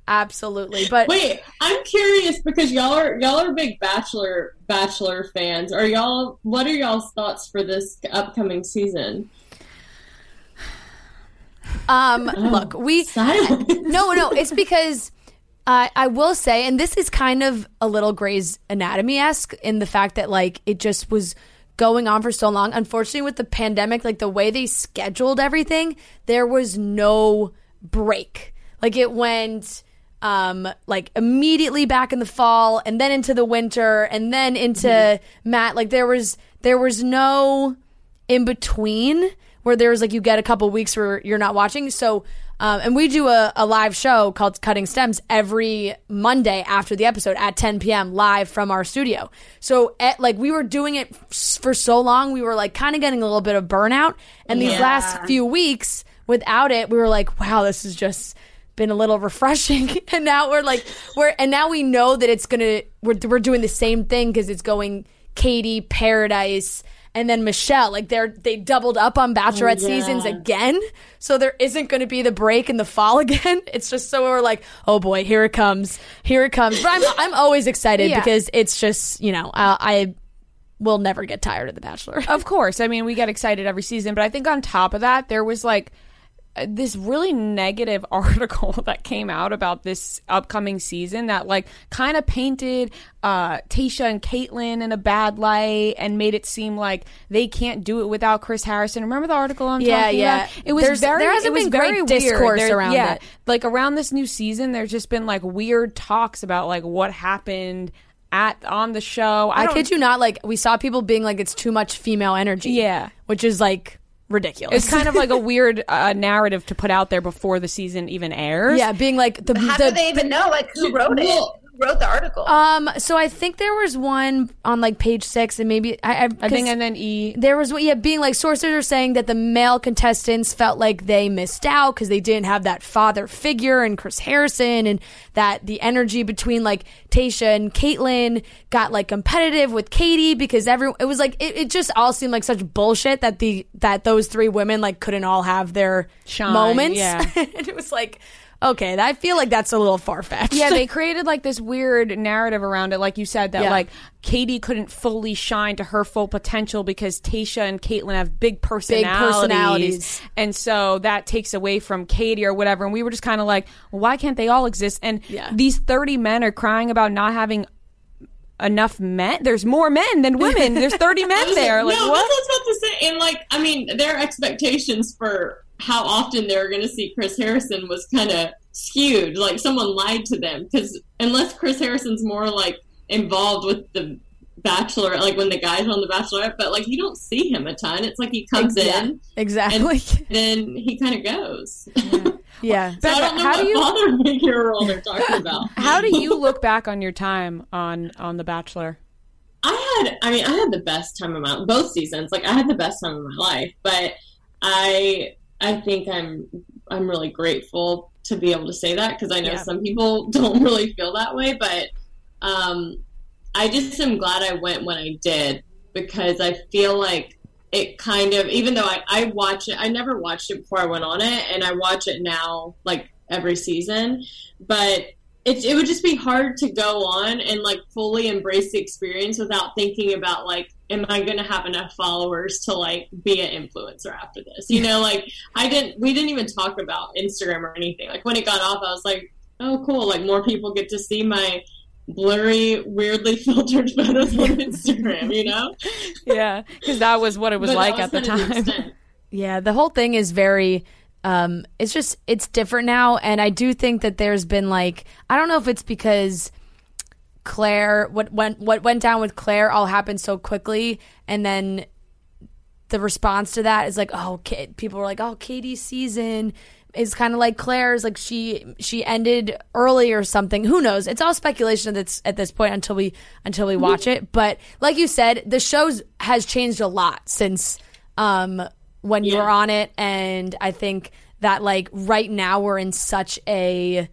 Absolutely. But wait, I'm curious because y'all are y'all are big Bachelor Bachelor fans. Are y'all? What are y'all's thoughts for this upcoming season? Um, Oh, look, we silence. no, no. It's because uh, I will say, and this is kind of a little Grey's Anatomy-esque in the fact that like it just was going on for so long. Unfortunately, with the pandemic, like the way they scheduled everything, there was no break. Like it went um like immediately back in the fall and then into the winter and then into mm-hmm. Matt. Like there was there was no in between where there was like you get a couple weeks where you're not watching. So um and we do a, a live show called Cutting Stems every Monday after the episode at ten p.m. live from our studio. So at, like we were doing it f- for so long, we were like kind of getting a little bit of burnout. And these yeah. last few weeks without it, we were like, wow, this is just been a little refreshing. And now we're like we're and now we know that it's gonna we're, we're doing the same thing because it's going Katie, Paradise, and then Michelle. Like they're they doubled up on Bachelorette oh, yeah. seasons again, so there isn't going to be the break in the fall again. It's just so we're like, oh boy, here it comes, here it comes. But I'm I'm always excited Yeah. because it's just, you know, I, I will never get tired of The Bachelor. Of course. I mean, we get excited every season, but I think on top of that, there was like this really negative article that came out about this upcoming season that like kind of painted uh, Tayshia and Caitlyn in a bad light and made it seem like they can't do it without Chris Harrison. Remember the article I'm Yeah, talking yeah. about? It was There's- very, there hasn't it was been very great weird. discourse There- around yeah, it. Like around this new season, there's just been like weird talks about like what happened at on the show. I, I don't- kid you not, like we saw people being like it's too much female energy. Yeah. Which is like ridiculous. It's kind of like a weird uh, narrative to put out there before the season even airs. yeah, being like the How the do they even know? Like, who wrote it? Well- Who wrote the article? Um, so I think there was one on like page six, and maybe I, I, I think, 'cause and then E. there was yeah, being like sources are saying that the male contestants felt like they missed out because they didn't have that father figure in Chris Harrison, and that the energy between like Tayshia and Caitlyn got like competitive with Katie because everyone it was like it, it just all seemed like such bullshit that the that those three women like couldn't all have their Shine, moments. yeah. And it was like, okay, I feel like that's a little far-fetched. Yeah, they created like this weird narrative around it, like you said, that Yeah. like Katie couldn't fully shine to her full potential because Tayshia and Caitlyn have big personalities, personalities. and so that takes away from Katie or whatever. And we were just kind of like, well, why can't they all exist? And Yeah. these thirty men are crying about not having enough men. There's more men than women. There's thirty men there. Like no, what? that's what I was about to say. And like, I mean, their expectations for how often they were going to see Chris Harrison was kind of skewed. Like someone lied to them because unless Chris Harrison's more like involved with the Bachelor, like when the guys are on the Bachelorette, but like you don't see him a ton. It's like he comes Yeah, in exactly. and then he kind of goes. Yeah. So I don't know how what do you- father figure role they're talking about. How do you look back on your time on on The Bachelor? I had, I mean, I had the best time of my both seasons. Like I had the best time of my life, but I, I think I'm, I'm really grateful to be able to say that because I know Yeah. some people don't really feel that way, but um, I just am glad I went when I did because I feel like it kind of, even though I, I watch it, I never watched it before I went on it, and I watch it now like every season, but it, it would just be hard to go on and like fully embrace the experience without thinking about like, am I going to have enough followers to like be an influencer after this? You know, like I didn't, we didn't even talk about Instagram or anything. Like when it got off, I was like, oh, cool. Like more people get to see my blurry, weirdly filtered photos on Instagram, you know? Yeah, because that was what it was But like that at the was kind of time. extent. Yeah, the whole thing is very um it's just it's different now, and I do think that there's been like I don't know if it's because Claire what went what went down with Claire all happened so quickly, and then the response to that is like, oh, Ka- people were like, oh, Katie's season is kind of like Claire's, like she she ended early or something. Who knows? It's all speculation that's at this point until we until we watch it. But like you said, the shows has changed a lot since um when you Yeah. were on it, and I think that like right now we're in such a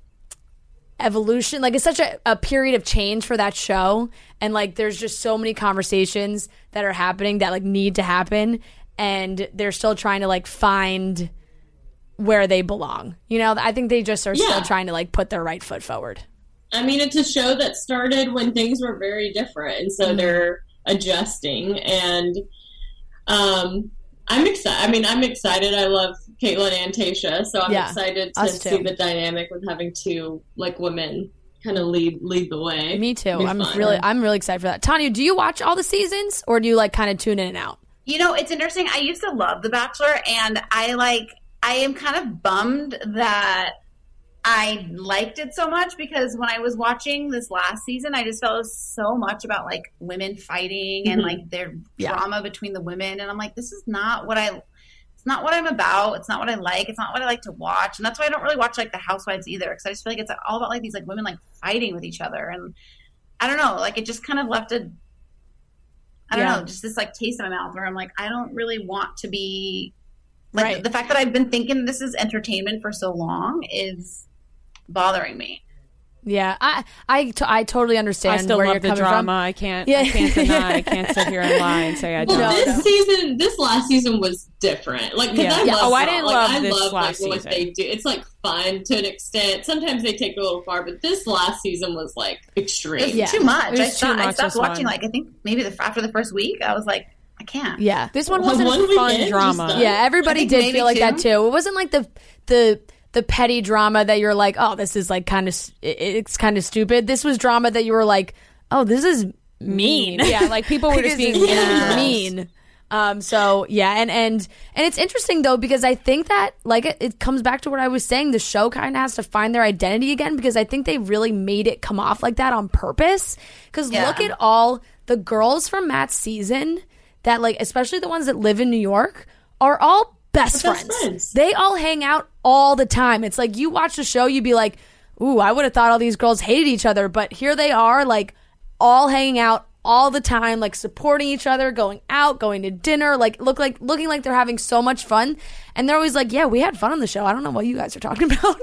evolution, like it's such a, a period of change for that show, and like there's just so many conversations that are happening that like need to happen, and they're still trying to like find where they belong. You know, I think they just are Yeah. still trying to like put their right foot forward. I mean, it's a show that started when things were very different, and so Mm-hmm. they're adjusting. And um, I'm excited. I mean, I'm excited. I love Caitlin and Tayshia, so I'm Yeah, excited to us too. see the dynamic with having two like women kind of lead lead the way. Me too. It'll be I'm fun. really, I'm really excited for that. Tanya, do you watch all the seasons, or do you like kind of tune in and out? You know, it's interesting. I used to love The Bachelor, and I like, I am kind of bummed that I liked it so much, because when I was watching this last season, I just felt it was so much about like women fighting and Mhm. like their Yeah. drama between the women. And I'm like, this is not what I, it's not what I'm about. It's not what I like. It's not what I like to watch. And that's why I don't really watch like The Housewives either. Cause I just feel like it's all about like these like women like fighting with each other. And I don't know, like it just kind of left a, I don't Yeah. know, just this like taste in my mouth where I'm like, I don't really want to be like Right. the fact that I've been thinking this is entertainment for so long is bothering me. Yeah, I, I, t- I totally understand I still where love you're the coming drama. from. I can't. Yeah. I can't deny. I can't sit here and lie and say I Well, don't. No, this no. season, this last season was different. Like, 'cause Yeah. I Yeah. love, Oh, I didn't like, love I this love, last like, what season. they do. It's like fun to an extent. Sometimes they take it a little far, but this last season was like extreme. It's Yeah. too much. It was I too stopped, I much stopped this watching one. like I think maybe the after the first week I was like, I can't. Yeah, This one Well, wasn't one fun weekend, drama. just yeah, everybody I think did maybe feel like that two. too. It wasn't like the the the petty drama that you're like, oh, this is like kind of it's kind of stupid. This was drama that you were like, oh, this is mean. Yeah, like people were just This being is mean. mean. Um, so yeah, and and and it's interesting though, because I think that like it, it comes back to what I was saying. The show kind of has to find their identity again, because I think they really made it come off like that on purpose. Because Yeah. look at all the girls from Matt's season that like, especially the ones that live in New York, are all best, They're best friends. friends. They all hang out all the time. It's like you watch the show, you'd be like, ooh, I would have thought all these girls hated each other, but here they are, like all hanging out all the time, like supporting each other, going out, going to dinner, like look like looking like they're having so much fun. And they're always like, yeah, we had fun on the show. I don't know what you guys are talking about.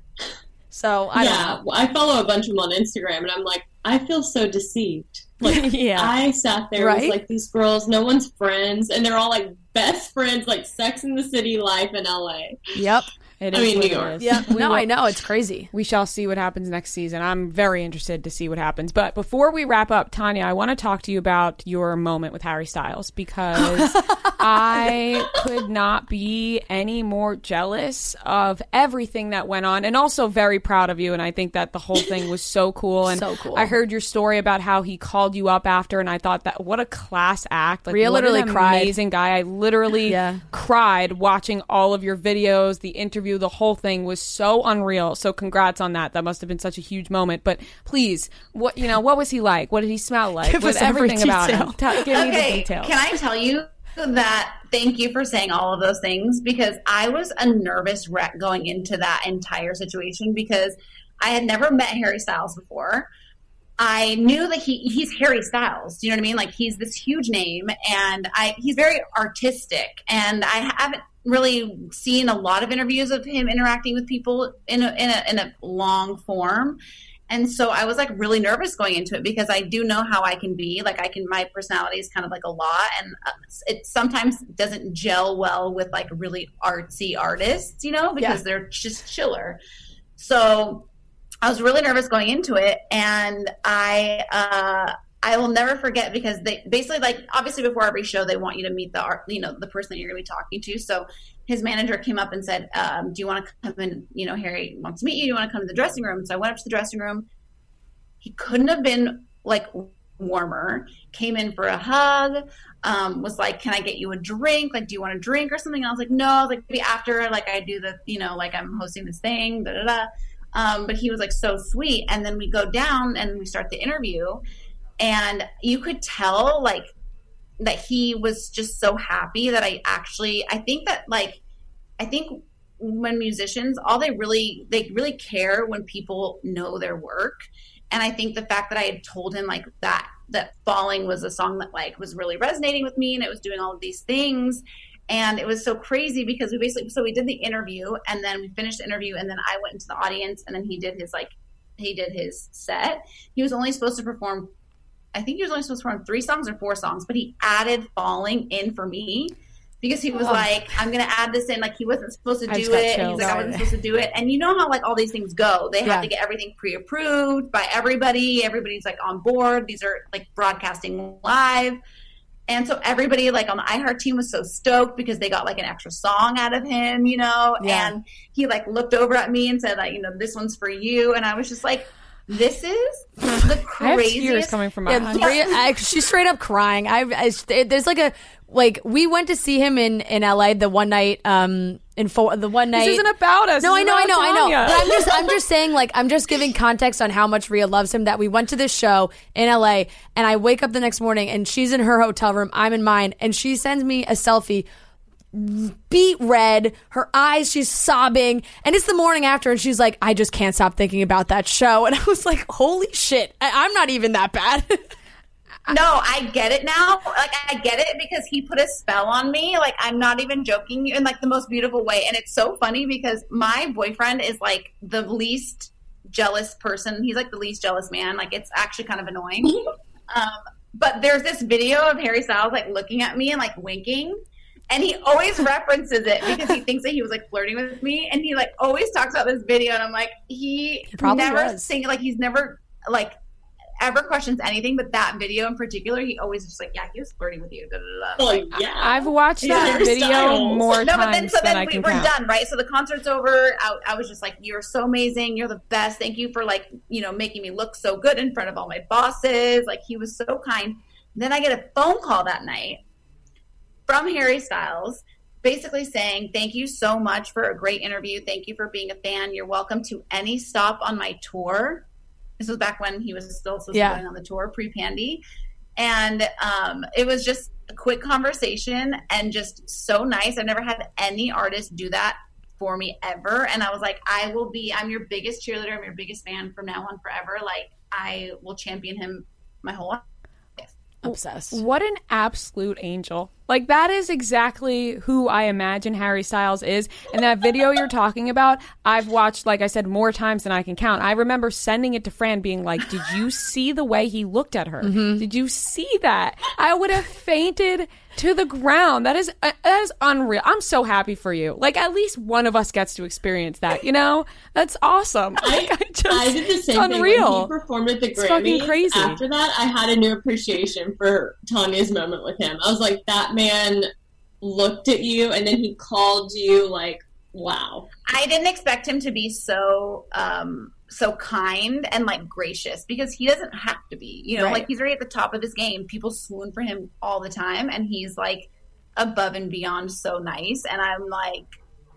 So I yeah, don't know. well, I follow a bunch of them on Instagram, and I'm like, I feel so deceived. Like, Yeah. I sat there Right? with like these girls, no one's friends, and they're all like best friends, like Sex in the City life in L A. Yep. It I is mean, what New it York. is. Yeah. We No, will- I know. It's crazy. We shall see what happens next season. I'm very interested to see what happens. But before we wrap up, Tanya, I want to talk to you about your moment with Harry Styles, because I could not be any more jealous of everything that went on, and also very proud of you. And I think that the whole thing was so cool. And So cool. I heard your story about how he called you up after, and I thought that what a class act. Like, Rhea what literally an cried. amazing guy. I literally Yeah. cried watching all of your videos, the interview, the whole thing was so unreal. So congrats on that. That must have been such a huge moment. But please, what you know, what was he like? What did he smell like? Give With us every everything about detail. him. Tell, give me the Okay, details. can I tell you that thank you for saying all of those things, because I was a nervous wreck going into that entire situation, because I had never met Harry Styles before. I knew that he he's Harry Styles. Do you know what I mean? Like, he's this huge name, and I he's very artistic, and I haven't really seen a lot of interviews of him interacting with people in a in a, in a long form. And so I was like really nervous going into it, because I do know how I can be. Like, I can, my personality is kind of like a lot, and uh, it sometimes doesn't gel well with like really artsy artists, you know, because Yeah. they're just chiller. So I was really nervous going into it, and I uh, I will never forget, because they basically, like, obviously before every show they want you to meet the art, you know, the person that you're going to be talking to. So his manager came up and said, um, do you want to come in? You know, Harry wants to meet you. Do you want to come to the dressing room? So I went up to the dressing room. He couldn't have been like warmer. Came in for a hug. Um, was like, can I get you a drink? Like, do you want a drink or something? And I was like, no. I was like, maybe after, like, I do the, you know, like I'm hosting this thing, da da da. Um, but he was like so sweet. And then we go down and we start the interview, and you could tell like that he was just so happy that I actually, I think that like, I think when musicians, all they really, they really care when people know their work. And I think the fact that I had told him like that, that Falling was a song that like was really resonating with me, and it was doing all of these things. And it was so crazy, because we basically, so we did the interview, and then we finished the interview, and then I went into the audience, and then he did his like, he did his set. He was only supposed to perform, I think he was only supposed to perform three songs or four songs, but he added Falling in for me. because he was Oh. like, I'm going to add this in. Like, he wasn't supposed to I do just got it. And he's chills. like, I wasn't supposed to do it. And you know how, like, all these things go. They have Yeah. to get everything pre-approved by everybody. Everybody's, like, on board. These are, like, broadcasting live. And so everybody, like, on the iHeart team was so stoked because they got, like, an extra song out of him, you know? Yeah. And he, like, looked over at me and said, like, you know, this one's for you. And I was just like, this is the I have craziest. tears coming from my Yeah, eyes. Maria, I, she's straight up crying. I, I there's like a like we went to see him in in L A the one night um in fo- the one night. This isn't about us. No, This I is know, I about know, I know. Tanya. But I'm just, I'm just saying, like, I'm just giving context on how much Rhea loves him. That we went to this show in L A, and I wake up the next morning, and she's in her hotel room, I'm in mine, and she sends me a selfie, beet red, her eyes, she's sobbing, and it's the morning after, and she's like, I just can't stop thinking about that show, and I was like, holy shit, I- I'm not even that bad. No, I get it now. Like, I get it because he put a spell on me. Like, I'm not even joking in, like, the most beautiful way. And it's so funny because my boyfriend is, like, the least jealous person. He's, like, the least jealous man. Like, it's actually kind of annoying. um, but there's this video of Harry Styles, like, looking at me and, like, winking. And he always references it because he thinks that he was, like, flirting with me. And he, like, always talks about this video. And I'm like, he, He probably never was. sing, like, he's never, like, ever questions anything, but that video in particular, he always is just like, yeah, he was flirting with you. Da, da, da. Oh, yeah. I've watched Yeah, that Harry video Styles. more No, but then times so than then I we can were count. done, right? So the concert's over. I, I was just like, you're so amazing. You're the best. Thank you for, like, you know, making me look so good in front of all my bosses. Like, he was so kind. Then I get a phone call that night from Harry Styles, basically saying, thank you so much for a great interview. Thank you for being a fan. You're welcome to any stop on my tour. This was back when he was still supposed Yeah. to be going on the tour, pre-Pandy. And um, it was just a quick conversation and just so nice. I've never had any artist do that for me ever. And I was like, I will be, I'm your biggest cheerleader. I'm your biggest fan from now on forever. Like, I will champion him my whole life. Obsessed. What an absolute angel. Like, that is exactly who I imagine Harry Styles is. And that video you're talking about, I've watched, like I said, more times than I can count. I remember sending it to Fran being like, did you see the way he looked at her? Mm-hmm. Did you see that? I would have fainted to the ground. That is uh, that is unreal. I'm so happy for you. Like, at least one of us gets to experience that, you know? That's awesome. Like, I, just, I did the same it's thing unreal. when he performed at the It's fucking Grammys. crazy. After that, I had a new appreciation for Tanya's moment with him. I was like, that man looked at you and then he called you, like, wow. I didn't expect him to be so um so kind and, like, gracious, because he doesn't have to be, you know, Right. like, he's right at the top of his game. People swoon for him all the time, and he's, like, above and beyond so nice. And I'm like,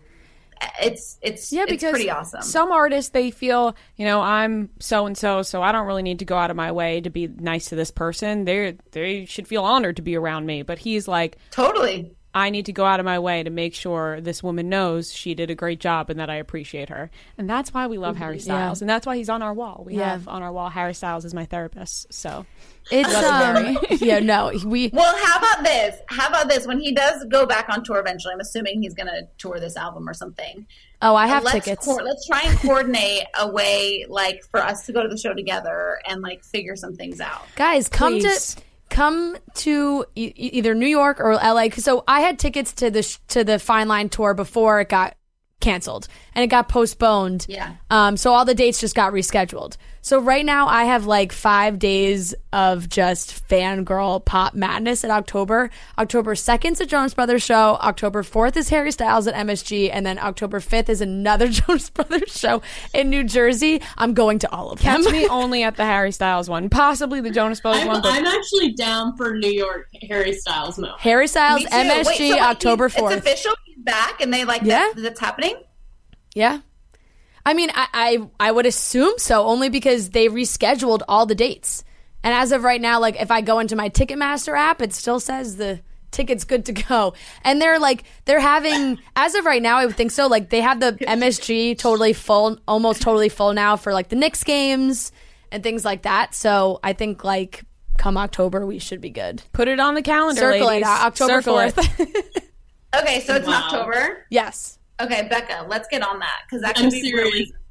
it's it's Yeah, it's because pretty awesome. some artists, they feel, you know, I'm so and so, so I don't really need to go out of my way to be nice to this person. They they should feel honored to be around me. But he's like, totally. I need to go out of my way to make sure this woman knows she did a great job and that I appreciate her. And that's why we love Harry Styles. Yeah. And that's why he's on our wall. We Yeah. have on our wall, Harry Styles is my therapist. So It's um, yeah, no, we Well, how about this? How about this? When he does go back on tour eventually, I'm assuming he's going to tour this album or something. oh, I have let's tickets. co- let's try and coordinate a way, like, for us to go to the show together and, like, figure some things out. Guys, come Please. to come to e- e- either New York or L A. So I had tickets to the sh- to the Fine Line tour before it got canceled and it got postponed. Yeah. Um. So all the dates just got rescheduled. So right now I have like five days of just fangirl pop madness in October. October second's a Jonas Brothers show. October fourth is Harry Styles at M S G, and then October fifth is another Jonas Brothers show in New Jersey. I'm going to all of them. catch me only at the Harry Styles one, possibly the Jonas Brothers I'm, one. But I'm actually down for New York Harry Styles moment. Harry Styles, Me too. M S G, Wait, so wait, October he's- fourth. It's official. He's back, and they like Yeah. that, that's happening. Yeah. I mean, I, I I would assume so, only because they rescheduled all the dates. And as of right now, like, if I go into my Ticketmaster app, it still says the ticket's good to go. And they're like, they're having, as of right now, I would think so, like, they have the M S G totally full, almost totally full now for, like, the Knicks games and things like that. So I think, like, come October, we should be good. put it on the calendar, Circle ladies. it, uh, October Circle it. fourth. Okay, so it's in Wow. October. Yes. Okay, Becca, let's get on that because that I'm could be serious. really,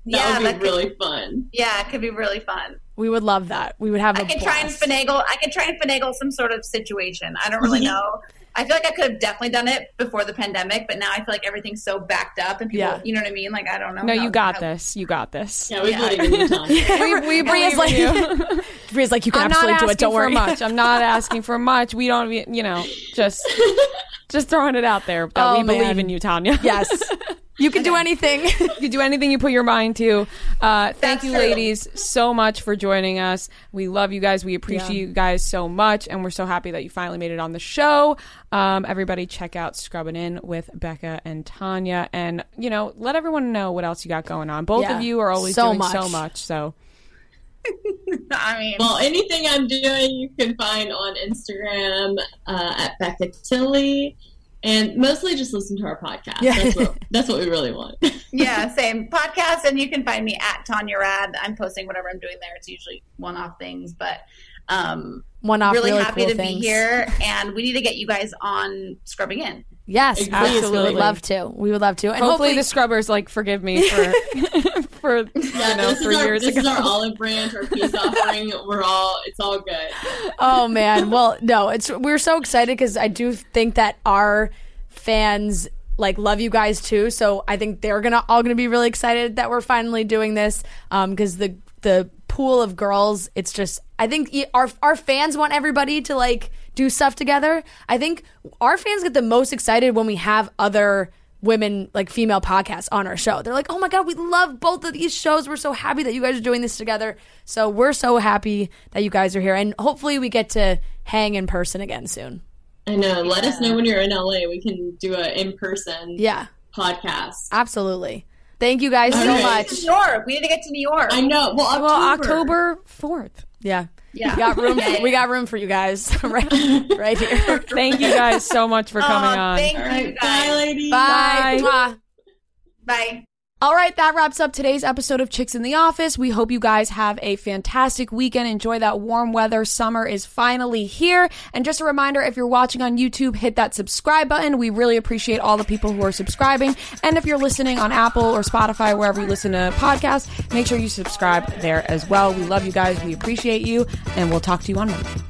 Yeah, would be that could- really fun. Yeah, it could be really fun. We would love that. We would have a I could try and blast. finagle. I could try and finagle some sort of situation. I don't really know. I feel like I could have definitely done it before the pandemic, but now I feel like everything's so backed up and people, Yeah. you know what I mean? Like, I don't know. No, how- you got how- this. You got this. Yeah, we Yeah. believe in you, Tanya. We, we Bria's believe like, in you. Bria's like, you can I'm not absolutely asking do it. Don't for worry. much. I'm not asking for much. We don't, you know, just just throwing it out there that Oh, we believe man. in you, Tanya. Yes. You can do anything. You can do anything you put your mind to. Uh, thank That's you, true. ladies, so much for joining us. We love you guys. We appreciate Yeah. you guys so much, and we're so happy that you finally made it on the show. Um, everybody, check out Scrubbing In with Becca and Tanya, and you know, let everyone know what else you got going on. Both Yeah. of you are always So doing much. so much. So I mean, Well, anything I'm doing, you can find on Instagram uh, at Becca Tilly, and mostly just listen to our podcast. Yeah. That's what that's what we really want. yeah, same podcast. And you can find me at Tanya Rad. I'm posting whatever I'm doing there. It's usually one-off things, but um, One off really, really happy cool to things. be here. And we need to get you guys on Scrubbing In. Yes, Please, absolutely. We please. would love to. We would love to. And hopefully, hopefully, the scrubbers like forgive me for for Yeah, you know this for is our years this ago. is our olive branch, our peace offering. We're all it's all good. oh man. Well, no, it's we're so excited because I do think that our fans like love you guys too. So I think they're gonna all gonna be really excited that we're finally doing this. Um, because the the pool of girls, it's just I think e- our our fans want everybody to like do stuff together. I think our fans get the most excited when we have other women, like female podcasts on our show. They're like, oh my God, we love both of these shows. We're so happy that you guys are doing this together. So we're so happy that you guys are here. And hopefully we get to hang in person again soon. I know. Let us know when you're in L A. We can do a in person Yeah, podcast. absolutely. Thank you guys so Okay. much. New York. We need to get to New York. I know. Well, October. Well, October fourth. Yeah. Yeah. We got room. Yeah, yeah. We got room for you guys right, right here. Thank you guys so much for coming Aw, on. Thank All you right, guys. bye, ladies. Bye. Bye. Mwah. Bye. All right, that wraps up today's episode of Chicks in the Office. We hope you guys have a fantastic weekend. Enjoy that warm weather. Summer is finally here. And just a reminder, if you're watching on YouTube, hit that subscribe button. We really appreciate all the people who are subscribing. And if you're listening on Apple or Spotify, wherever you listen to podcasts, make sure you subscribe there as well. We love you guys. We appreciate you. And we'll talk to you on Monday.